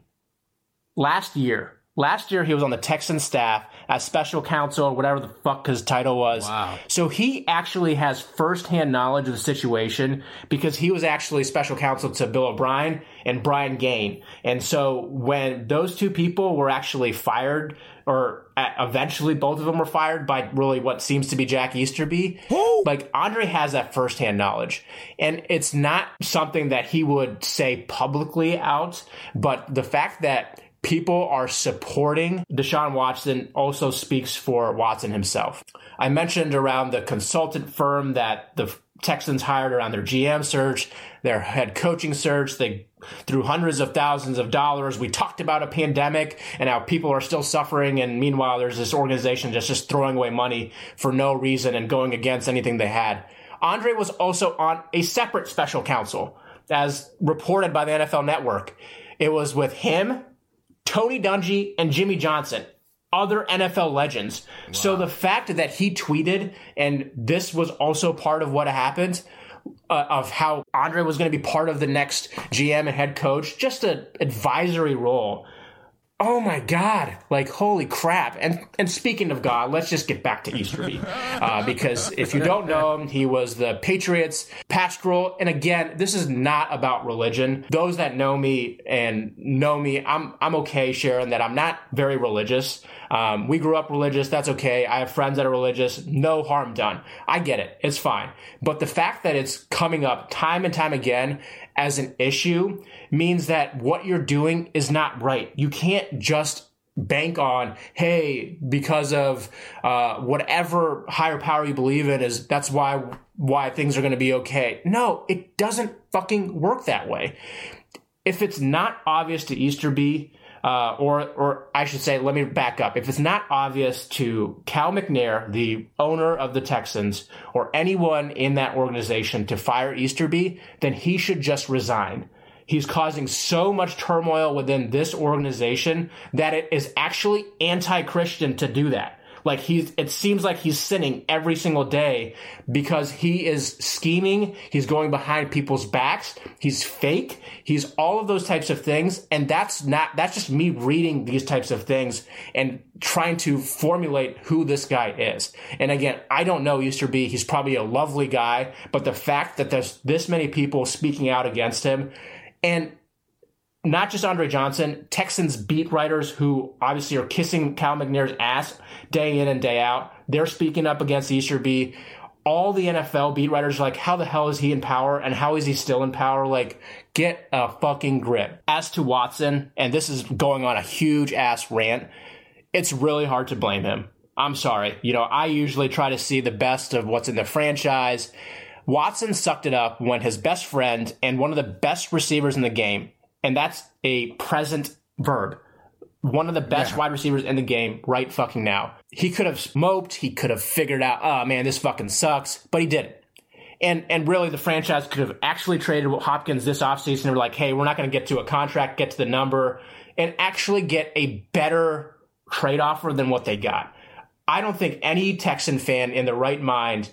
Last year. Last year, he was on the Texans staff as special counsel or whatever the fuck his title was. Wow. So he actually has firsthand knowledge of the situation because he was actually special counsel to Bill O'Brien and Brian Gaine. And so when those two people were actually fired, or eventually both of them were fired by really what seems to be Jack Easterby, Who? like Andre has that firsthand knowledge. And it's not something that he would say publicly out, but the fact that people are supporting Deshaun Watson also speaks for Watson himself. I mentioned around the consultant firm that the Texans hired around their G M search, their head coaching search. They threw hundreds of thousands of dollars. We talked about a pandemic and how people are still suffering. And meanwhile, there's this organization that's just throwing away money for no reason and going against anything they had. Andre was also on a separate special counsel, as reported by the N F L Network. It was with him, Tony Dungy, and Jimmy Johnson, other N F L legends. Wow. So the fact that he tweeted, and this was also part of what happened, uh, of how Andre was going to be part of the next G M and head coach, just an advisory role. Oh my God, like holy crap. And and speaking of God, let's just get back to Easterby. Uh, because if you don't know him, he was the Patriots pastoral. And again, this is not about religion. Those that know me and know me, I'm I'm okay sharing that I'm not very religious. Um, we grew up religious. That's okay. I have friends that are religious. No harm done. I get it. It's fine. But the fact that it's coming up time and time again as an issue means that what you're doing is not right. You can't just bank on, hey, because of uh, whatever higher power you believe in, is that's why why things are going to be okay. No, it doesn't fucking work that way. If it's not obvious to Easterby Uh, or, or I should say, let me back up. If it's not obvious to Cal McNair, the owner of the Texans, or anyone in that organization to fire Easterby, then he should just resign. He's causing so much turmoil within this organization that it is actually anti-Christian to do that. Like he's, it seems like he's sinning every single day because he is scheming. He's going behind people's backs. He's fake. He's all of those types of things. And that's not, that's just me reading these types of things and trying to formulate who this guy is. And again, I don't know Easterby. He's probably a lovely guy, but the fact that there's this many people speaking out against him, and not just Andre Johnson, Texans beat writers who obviously are kissing Cal McNair's ass day in and day out. They're speaking up against Easterby. All the N F L beat writers are like, how the hell is he in power? And how is he still in power? Like, get a fucking grip. As to Watson, and this is going on a huge ass rant, it's really hard to blame him. I'm sorry. You know, I usually try to see the best of what's in the franchise. Watson sucked it up when his best friend and one of the best receivers in the game, and that's a present verb, one of the best yeah. wide receivers in the game right fucking now. He could have smoked. He could have figured out, oh, man, this fucking sucks. But he didn't. And and really, the franchise could have actually traded Hopkins this offseason. They were like, hey, we're not going to get to a contract, get to the number, and actually get a better trade offer than what they got. I don't think any Texan fan in the right mind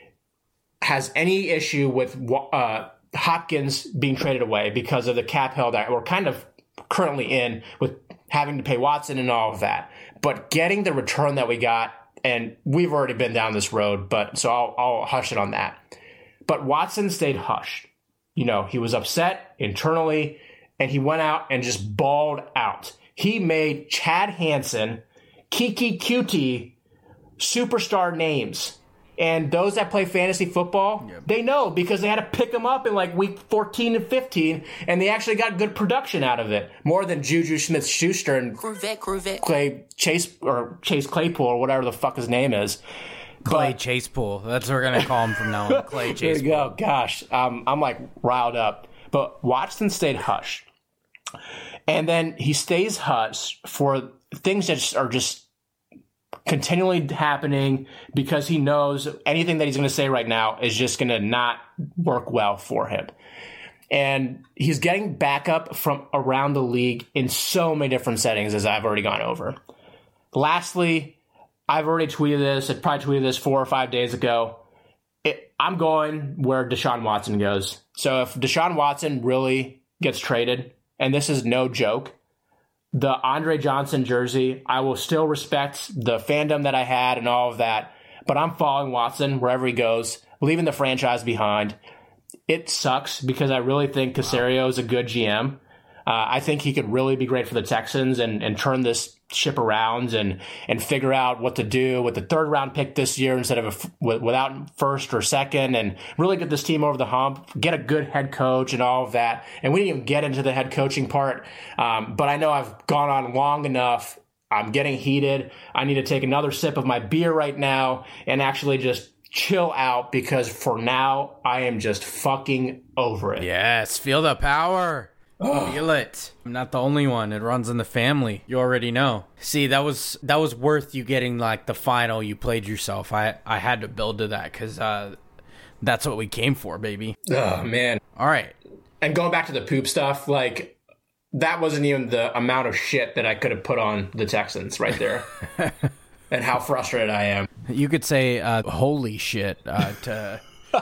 has any issue with uh, Hopkins being traded away because of the cap hell that we're kind of currently in with having to pay Watson and all of that. But getting the return that we got, and we've already been down this road, but so I'll, I'll hush it on that. But Watson stayed hushed. You know, he was upset internally, and he went out and just bawled out. He made Chad Hansen, Kiki Cutie, superstar names. And those that play fantasy football, yep. they know because they had to pick them up in like week fourteen and fifteen, and they actually got good production out of it. More than Juju Smith-Schuster and Corvette, Corvette. Clay Chase or Chase Claypool or whatever the fuck his name is. Clay but, Chasepool. That's what we're going to call him from now on. Clay Chasepool. There you go. Gosh, um, I'm like riled up. But Watson stayed hushed. And then he stays hushed for things that are just continually happening because he knows anything that he's going to say right now is just going to not work well for him. And he's getting backup from around the league in so many different settings, as I've already gone over. Lastly, I've already tweeted this. I probably tweeted this four or five days ago. It, I'm going where Deshaun Watson goes. So if Deshaun Watson really gets traded, and this is no joke, the Andre Johnson jersey, I will still respect the fandom that I had and all of that, but I'm following Watson wherever he goes, leaving the franchise behind. It sucks because I really think Caserio is a good G M. Uh, I think he could really be great for the Texans and, and turn this ship around and and figure out what to do with the third round pick this year instead of a, without first or second, and really get this team over the hump, get a good head coach and all of that. And we didn't even get into the head coaching part, um, but I know I've gone on long enough. I'm getting heated. I need to take another sip of my beer right now and actually just chill out because for now I am just fucking over it. Yes, feel the power. Oh. Feel it. I'm not the only one. It runs in the family. You already know. See, that was that was worth you getting like the final. You played yourself. I, I had to build to that because uh, that's what we came for, baby. Oh, man. All right. And going back to the poop stuff, like that wasn't even the amount of shit that I could have put on the Texans right there. And how frustrated I am. You could say, uh, holy shit, uh, to...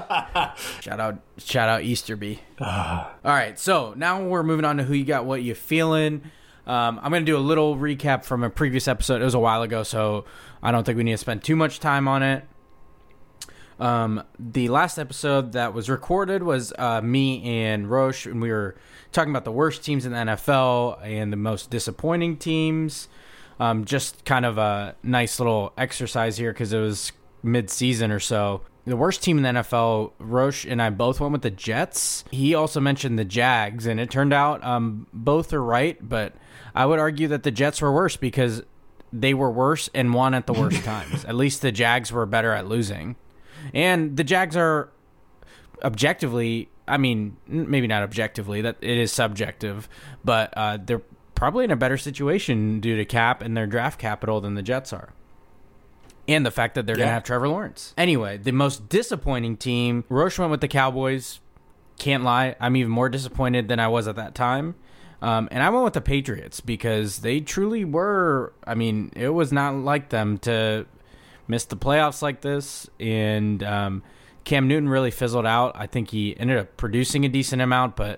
shout out shout out Easterby. All right, so now we're moving on to who you got, what you feeling. um, I'm gonna do a little recap from a previous episode. It was a while ago, so I don't think we need to spend too much time on it. Um, the last episode that was recorded was uh, me and Roche, and we were talking about the worst teams in the N F L and the most disappointing teams. Um, just kind of a nice little exercise here because it was mid-season or so. The worst team in the N F L, Roche and I both went with the Jets. He also mentioned the Jags, and it turned out um, both are right, but I would argue that the Jets were worse because they were worse and won at the worst times. At least the Jags were better at losing. And the Jags are objectively, I mean, maybe not objectively, that it is subjective, but uh, they're probably in a better situation due to cap and their draft capital than the Jets are. And the fact that they're yeah. going to have Trevor Lawrence. Anyway, the most disappointing team, Roche went with the Cowboys. Can't lie, I'm even more disappointed than I was at that time. Um, and I went with the Patriots because they truly were, I mean, it was not like them to miss the playoffs like this. And um, Cam Newton really fizzled out. I think he ended up producing a decent amount, but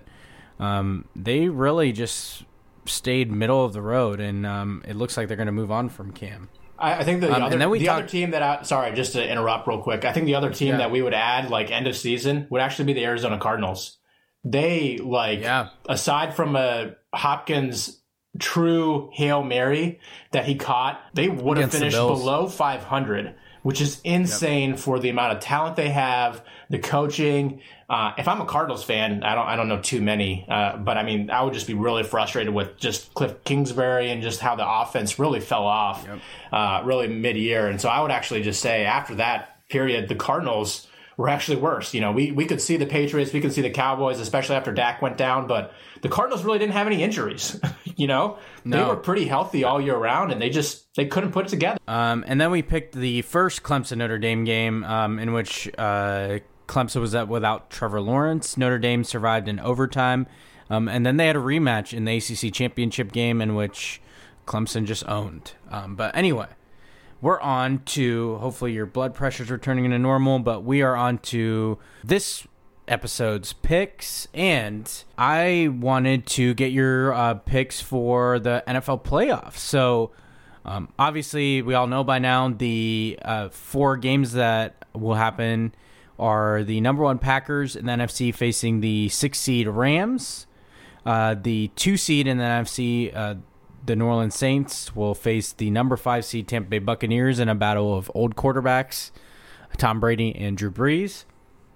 um, they really just stayed middle of the road. And um, it looks like they're going to move on from Cam. I, I think the, um, other, the talk- other team that I, sorry, just to interrupt real quick. I think the other team yeah. that we would add like end of season would actually be the Arizona Cardinals. They like, yeah. aside from a Hopkins true Hail Mary that he caught, they would have finished below five hundred, which is insane yep. for the amount of talent they have, the coaching. Uh, if I'm a Cardinals fan, I don't I don't know too many, uh, but I mean, I would just be really frustrated with just Cliff Kingsbury and just how the offense really fell off yep. uh, really mid-year. And so I would actually just say after that period, the Cardinals were actually worse. You know, we, we could see the Patriots, we could see the Cowboys, especially after Dak went down, but the Cardinals really didn't have any injuries. you know, no. They were pretty healthy all year round, and they just they couldn't put it together. Um, and then we picked the first Clemson Notre Dame game, um, in which uh, Clemson was up without Trevor Lawrence. Notre Dame survived in overtime, um, and then they had a rematch in the A C C championship game in which Clemson just owned. Um, but anyway. We're on to, hopefully your blood pressure's returning to normal, but we are on to this episode's picks, and I wanted to get your uh, picks for the N F L playoffs. So, um, obviously, we all know by now the uh, four games that will happen are the number one Packers in the N F C facing the six seed Rams, uh, the two seed in the N F C, uh, the New Orleans Saints will face the number five seed Tampa Bay Buccaneers in a battle of old quarterbacks, Tom Brady and Drew Brees.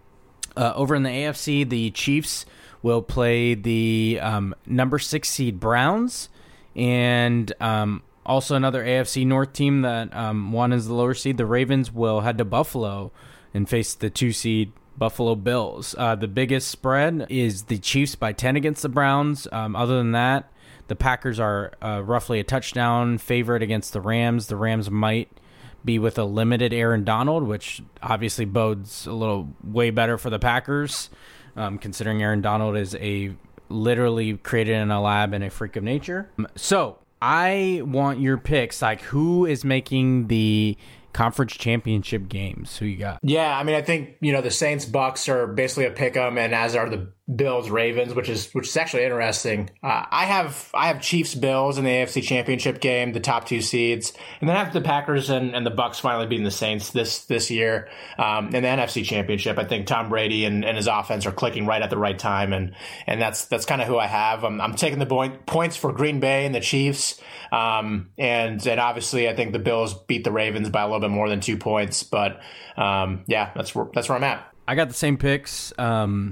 Uh, over in the A F C, the Chiefs will play the um, number six seed Browns, and um, also another A F C North team that um, won as the lower seed. The Ravens will head to Buffalo and face the two seed Buffalo Bills. Uh, the biggest spread is the Chiefs by ten against the Browns. Um, other than that, the Packers are uh, roughly a touchdown favorite against the Rams. The Rams might be with a limited Aaron Donald, which obviously bodes a little way better for the Packers, um, considering Aaron Donald is a literally created in a lab and a freak of nature. So I want your picks, like who is making the conference championship games? Who you got? Yeah, I mean, I think, you know, the Saints Bucks are basically a pick 'em, and as are the Bills Ravens, which is which is actually interesting. Uh, I have I have Chiefs Bills in the A F C Championship game, the top two seeds, and then I have the Packers and, and the Bucks finally beating the Saints this this year. Um, in the N F C Championship, I think Tom Brady and, and his offense are clicking right at the right time, and and that's that's kind of who I have. I'm, I'm taking the point, points for Green Bay and the Chiefs, um, and and obviously I think the Bills beat the Ravens by a little bit more than two points, but um, yeah, that's where that's where I'm at. I got the same picks. Um,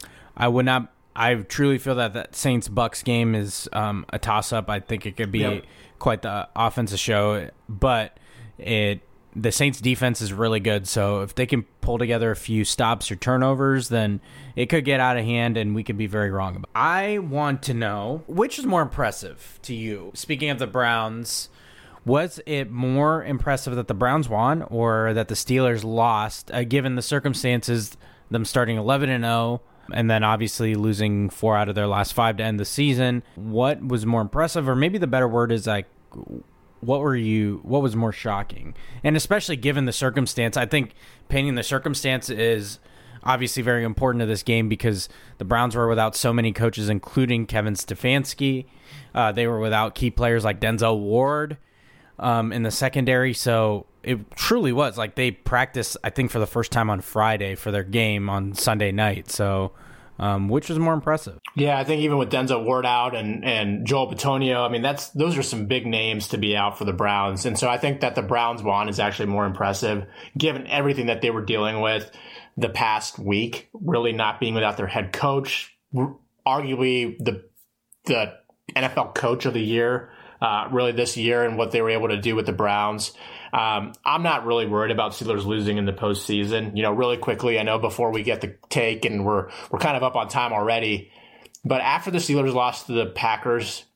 I would not. I truly feel that that Saints Bucks game is um, a toss up. I think it could be yep. quite the offensive show, but it the Saints defense is really good. So if they can pull together a few stops or turnovers, then it could get out of hand, and we could be very wrong about it. I want to know which is more impressive to you. Speaking of the Browns, was it more impressive that the Browns won or that the Steelers lost, uh, given the circumstances, them starting eleven and oh? And then obviously losing four out of their last five to end the season. What was more impressive, or maybe the better word is like, what were you? What was more shocking? And especially given the circumstance, I think painting the circumstance is obviously very important to this game because the Browns were without so many coaches, including Kevin Stefanski. Uh, they were without key players like Denzel Ward um, in the secondary. So it truly was like they practiced, I think, for the first time on Friday for their game on Sunday night. So, um, which was more impressive? Yeah, I think even with Denzel Ward out and, and Joel Bitonio, I mean, that's those are some big names to be out for the Browns. And so I think that the Browns won is actually more impressive, given everything that they were dealing with the past week, really not being without their head coach, arguably the the N F L coach of the year, uh, really this year, and what they were able to do with the Browns. Um, I'm not really worried about Steelers losing in the postseason. You know, really quickly, I know before we get the take, and we're we're kind of up on time already, but after the Steelers lost to the Packers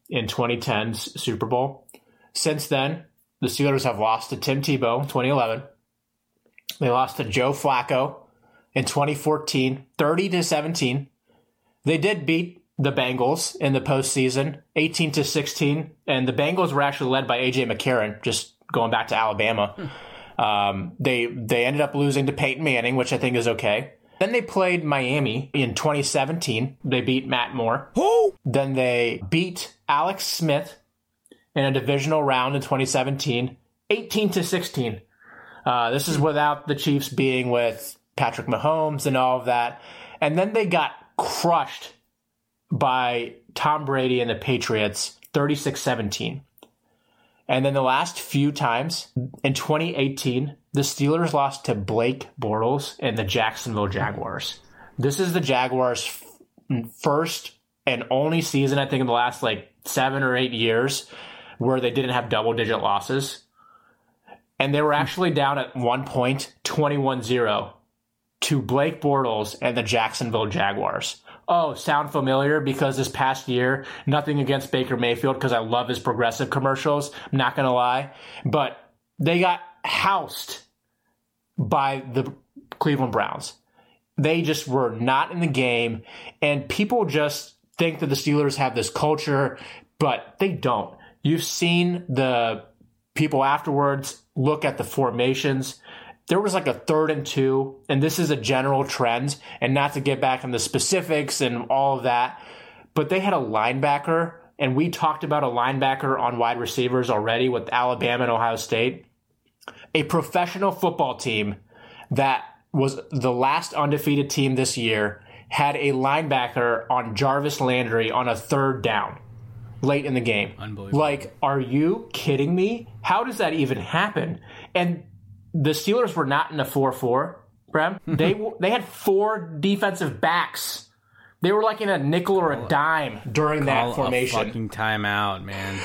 in twenty ten's Super Bowl. Since then, the Steelers have lost to Tim Tebow in twenty eleven. They lost to Joe Flacco in twenty fourteen, thirty to seventeen. They did beat the Bengals in the postseason, eighteen to sixteen, and the Bengals were actually led by A J McCarron, just going back to Alabama. Um, they they ended up losing to Peyton Manning, which I think is okay. Then they played Miami in twenty seventeen. They beat Matt Moore. Who? Then they beat Alex Smith in a divisional round in twenty seventeen, eighteen to sixteen. Uh, this is without the Chiefs being with Patrick Mahomes and all of that. And then they got crushed by Tom Brady and the Patriots, thirty-six seventeen. And then the last few times, in twenty eighteen, the Steelers lost to Blake Bortles and the Jacksonville Jaguars. This is the Jaguars' f- first and only season, I think, in the last like seven or eight years where they didn't have double-digit losses. And they were actually down at one point, twenty-one zero, to Blake Bortles and the Jacksonville Jaguars. Oh, sound familiar? Because this past year, nothing against Baker Mayfield because I love his progressive commercials. I'm not going to lie. But they got housed by the Cleveland Browns. They just were not in the game. And people just think that the Steelers have this culture, but they don't. You've seen the people afterwards look at the formations. There was like a third and two, and this is a general trend, and not to get back in the specifics and all of that, but they had a linebacker, and we talked about a linebacker on wide receivers already with Alabama and Ohio State. A professional football team that was the last undefeated team this year had a linebacker on Jarvis Landry on a third down late in the game. Unbelievable. Like, are you kidding me? How does that even happen? And the Steelers were not in a four four, Brem. they they had four defensive backs. They were like in a nickel or a dime during Call that formation. A fucking timeout, man.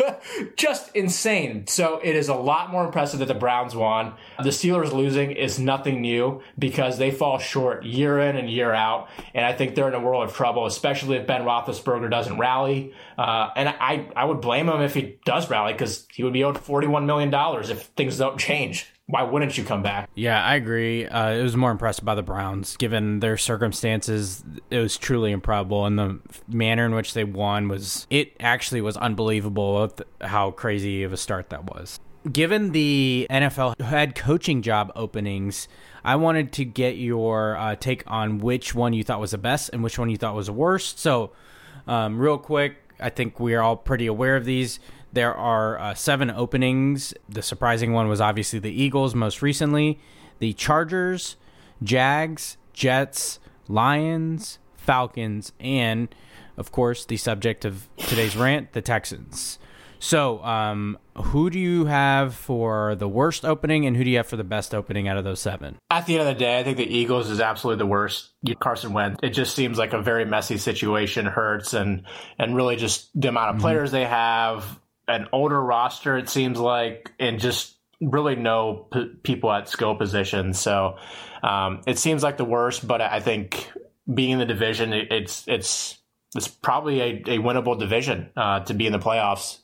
Just insane. So it is a lot more impressive that the Browns won. The Steelers losing is nothing new because they fall short year in and year out. And I think they're in a world of trouble, especially if Ben Roethlisberger doesn't rally. Uh, and I, I would blame him if he does rally because he would be owed forty-one million dollars if things don't change. Why wouldn't you come back? Yeah, I agree. Uh, it was more impressive by the Browns. Given their circumstances, it was truly improbable. And the manner in which they won was, it actually was unbelievable how crazy of a start that was. Given the N F L head coaching job openings, I wanted to get your uh, take on which one you thought was the best and which one you thought was the worst. So, um, real quick, I think we are all pretty aware of these. There are uh, seven openings. The surprising one was obviously the Eagles most recently, the Chargers, Jags, Jets, Lions, Falcons, and, of course, the subject of today's rant, the Texans. So, um, who do you have for the worst opening, and who do you have for the best opening out of those seven? At the end of the day, I think the Eagles is absolutely the worst. Carson Wentz. It just seems like a very messy situation. Hurts and and really just the amount of mm-hmm. players they have. An older roster, it seems like, and just really no p- people at skill positions. So um, it seems like the worst, but I think being in the division, it, it's it's it's probably a, a winnable division uh, to be in the playoffs.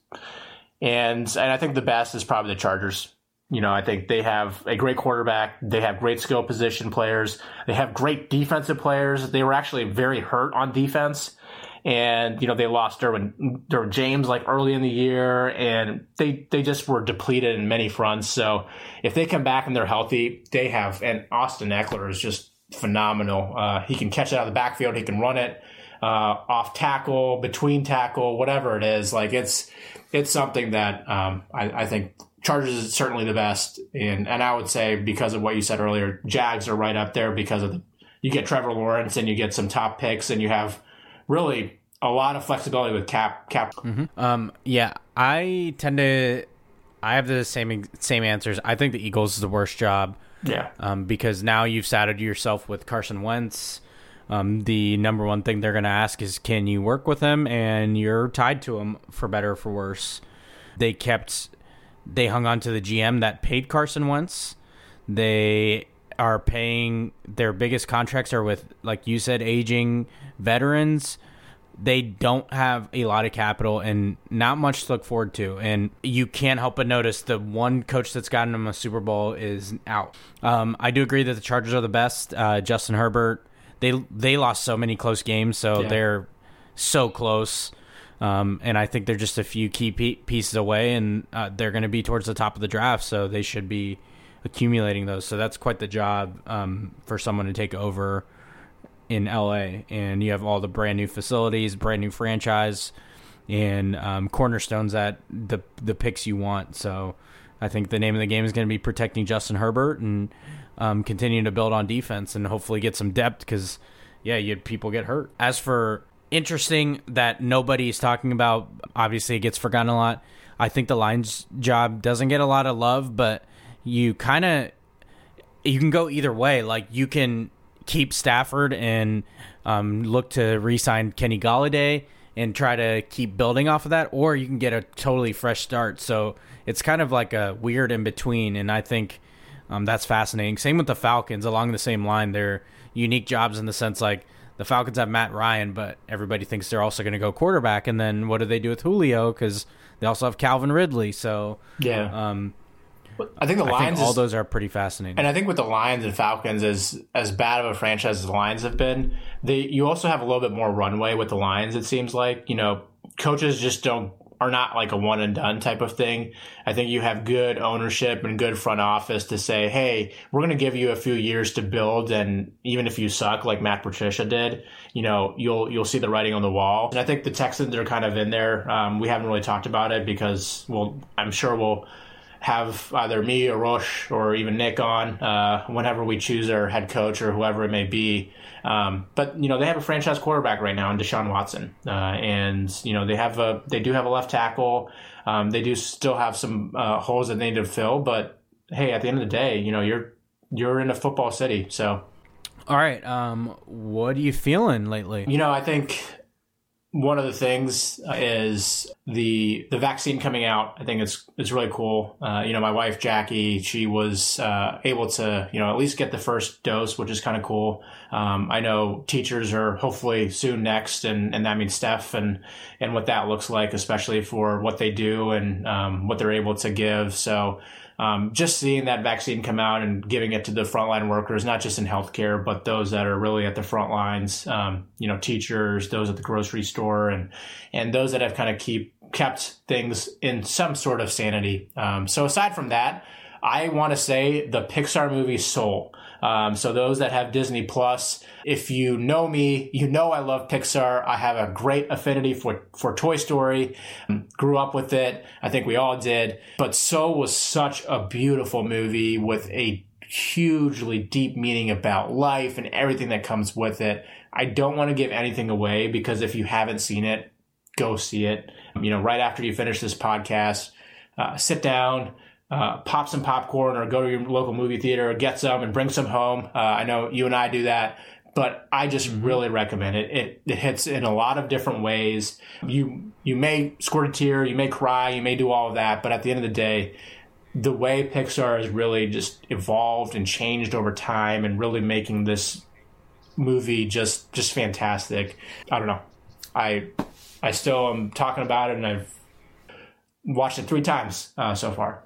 And and I think the best is probably the Chargers. You know, I think they have a great quarterback. They have great skill position players. They have great defensive players. They were actually very hurt on defense. And, you know, they lost Derwin, Derwin James like early in the year, and they, they just were depleted in many fronts. So if they come back and they're healthy, they have, and Austin Eckler is just phenomenal. Uh, he can catch it out of the backfield. He can run it uh, off tackle, between tackle, whatever it is. Like it's, it's something that um, I, I think Chargers is certainly the best. And, and I would say because of what you said earlier, Jags are right up there because of the, you get Trevor Lawrence and you get some top picks and you have really a lot of flexibility with cap. cap. Mm-hmm. Um, yeah, I tend to. I have the same same answers. I think the Eagles is the worst job. Yeah. Um, because now you've saddled yourself with Carson Wentz. Um, the number one thing they're going to ask is, can you work with him? And you're tied to him for better or for worse. They kept. They hung on to the G M that paid Carson Wentz. They are paying their biggest contracts are with, like you said, aging veterans. they don't have a lot of capital and not much to look forward to. And you can't help but notice the one coach that's gotten them a Super Bowl is out. Um, I do agree that the Chargers are the best. Uh, Justin Herbert, they they lost so many close games, so yeah. they're so close. Um, and I think they're just a few key pe- pieces away, and uh, they're going to be towards the top of the draft, so they should be accumulating those. So that's quite the job um, for someone to take over in L A, and you have all the brand new facilities, brand new franchise, and um, cornerstones at the the picks you want. So I think the name of the game is going to be protecting Justin Herbert and um, continuing to build on defense and hopefully get some depth because, yeah, you had people get hurt. As for interesting that nobody is talking about, obviously it gets forgotten a lot. I think the Lions job doesn't get a lot of love, but you kind of you can go either way. Like you can keep Stafford and um, look to re-sign Kenny Golladay and try to keep building off of that, or you can get a totally fresh start. So it's kind of like a weird in between, and I think um, that's fascinating. Same with the Falcons, along the same line. They're unique jobs in the sense like the Falcons have Matt Ryan, but everybody thinks they're also going to go quarterback, and then what do they do with Julio? Because they also have Calvin Ridley. So yeah. Um, I think the Lions, I think all is, those are pretty fascinating. And I think with the Lions and Falcons, as as bad of a franchise as the Lions have been, they you also have a little bit more runway with the Lions. It seems like, you know, coaches just don't are not like a one and done type of thing. I think you have good ownership and good front office to say, hey, we're going to give you a few years to build, and even if you suck like Matt Patricia did, you know, you'll you'll see the writing on the wall. And I think the Texans are kind of in there. Um, we haven't really talked about it because, well, I'm sure we'll have either me or Rush or even Nick on uh, whenever we choose our head coach or whoever it may be. Um, but, you know, they have a franchise quarterback right now in Deshaun Watson. Uh, and, you know, they have a they do have a left tackle. Um, they do still have some uh, holes that they need to fill. But, hey, at the end of the day, you know, you're you're in a football city. So, all right. Um, what are you feeling lately? You know, I think one of the things is the the vaccine coming out. I think it's it's really cool. Uh, you know, my wife Jackie, she was uh, able to you know at least get the first dose, which is kind of cool. Um, I know teachers are hopefully soon next, and, and that means Steph and and what that looks like, especially for what they do and um, what they're able to give. So. Um, just seeing that vaccine come out and giving it to the frontline workers, not just in healthcare, but those that are really at the front lines, um, you know, teachers, those at the grocery store, and and those that have kind of keep kept things in some sort of sanity. Um, so aside from that, I want to say the Pixar movie Soul. Um, so those that have Disney Plus, if you know me, you know I love Pixar. I have a great affinity for, for Toy Story. Um, grew up with it. I think we all did. But Soul was such a beautiful movie with a hugely deep meaning about life and everything that comes with it. I don't want to give anything away because if you haven't seen it, go see it. You know, right after you finish this podcast, uh, sit down, Uh, pop some popcorn or go to your local movie theater or get some and bring some home. Uh, I know you and I do that, but I just mm-hmm. really recommend it. it. It hits in a lot of different ways. You you may squirt a tear, you may cry, you may do all of that, but at the end of the day, the way Pixar has really just evolved and changed over time and really making this movie just just fantastic. I don't know. I I still am talking about it, and I've watched it three times uh, so far.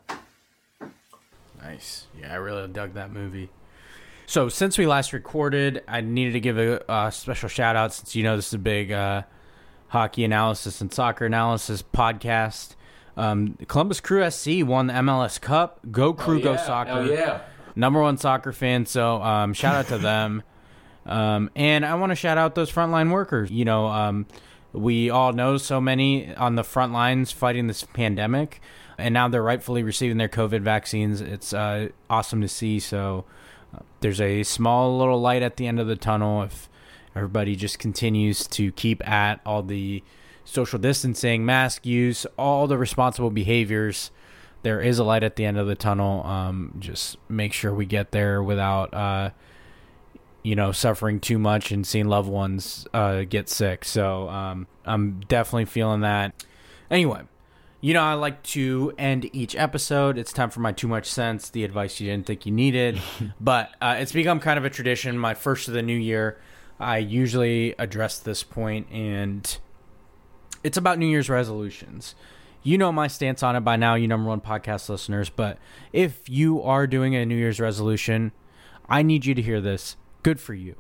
Nice. Yeah, I really dug that movie. So since we last recorded, I needed to give a, a special shout out since you know this is a big uh, hockey analysis and soccer analysis podcast. Um, Columbus Crew S C won the M L S Cup. Go Crew, oh, yeah. go soccer. Oh, yeah. Number one soccer fan. So um, shout out to them. Um, and I want to shout out those frontline workers. You know, um, we all know so many on the front lines fighting this pandemic. And now they're rightfully receiving their COVID vaccines. It's uh, awesome to see. So uh, there's a small little light at the end of the tunnel if everybody just continues to keep at all the social distancing, mask use, all the responsible behaviors. There is a light at the end of the tunnel. Um, just make sure we get there without, uh, you know, suffering too much and seeing loved ones uh, get sick. So um, I'm definitely feeling that. Anyway. You know, I like to end each episode. It's time for my Too Much Sense, the advice you didn't think you needed. But uh, it's become kind of a tradition. My first of the new year, I usually address this point, and it's about New Year's resolutions. You know my stance on it by now, you number one podcast listeners, but if you are doing a New Year's resolution, I need you to hear this. Good for you.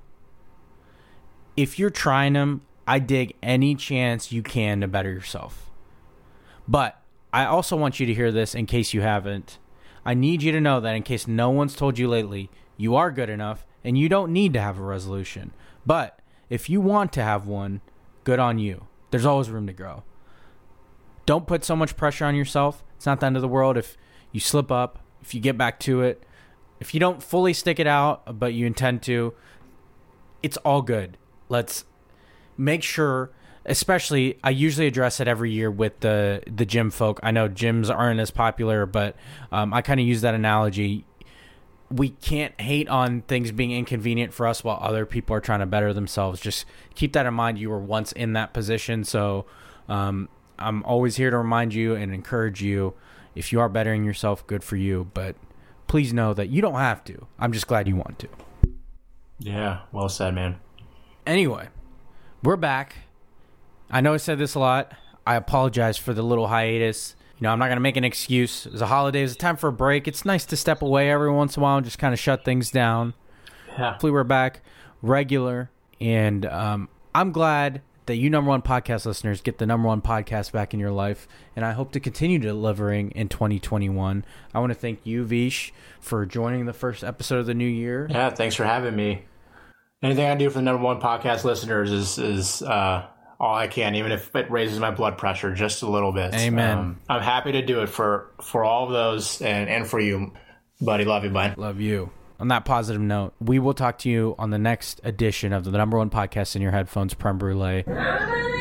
If you're trying them, I dig any chance you can to better yourself. But I also want you to hear this in case you haven't. I need you to know that in case no one's told you lately, you are good enough and you don't need to have a resolution. But if you want to have one, good on you. There's always room to grow. Don't put so much pressure on yourself. It's not the end of the world if you slip up, if you get back to it. If you don't fully stick it out, but you intend to, it's all good. Let's make sure, especially, I usually address it every year with the, the gym folk. I know gyms aren't as popular, but um, I kind of use that analogy. We can't hate on things being inconvenient for us while other people are trying to better themselves. Just keep that in mind. You were once in that position, so um, I'm always here to remind you and encourage you. If you are bettering yourself, good for you. But please know that you don't have to. I'm just glad you want to. Yeah, well said, man. Anyway, we're back. I know I said this a lot. I apologize for the little hiatus. You know, I'm not going to make an excuse. It's a holiday. It's a time for a break. It's nice to step away every once in a while and just kind of shut things down. Yeah. Hopefully we're back regular. And um, I'm glad that you number one podcast listeners get the number one podcast back in your life, and I hope to continue delivering in twenty twenty-one. I want to thank you, Vish, for joining the first episode of the new year. Yeah, thanks for having me. Anything I do for the number one podcast listeners is is uh, all I can, even if it raises my blood pressure just a little bit. Amen. Um, I'm happy to do it for for all of those and, and for you, buddy. Love you, bud. Love you. On that positive note, we will talk to you on the next edition of the number one podcast in your headphones, Prem Brulee.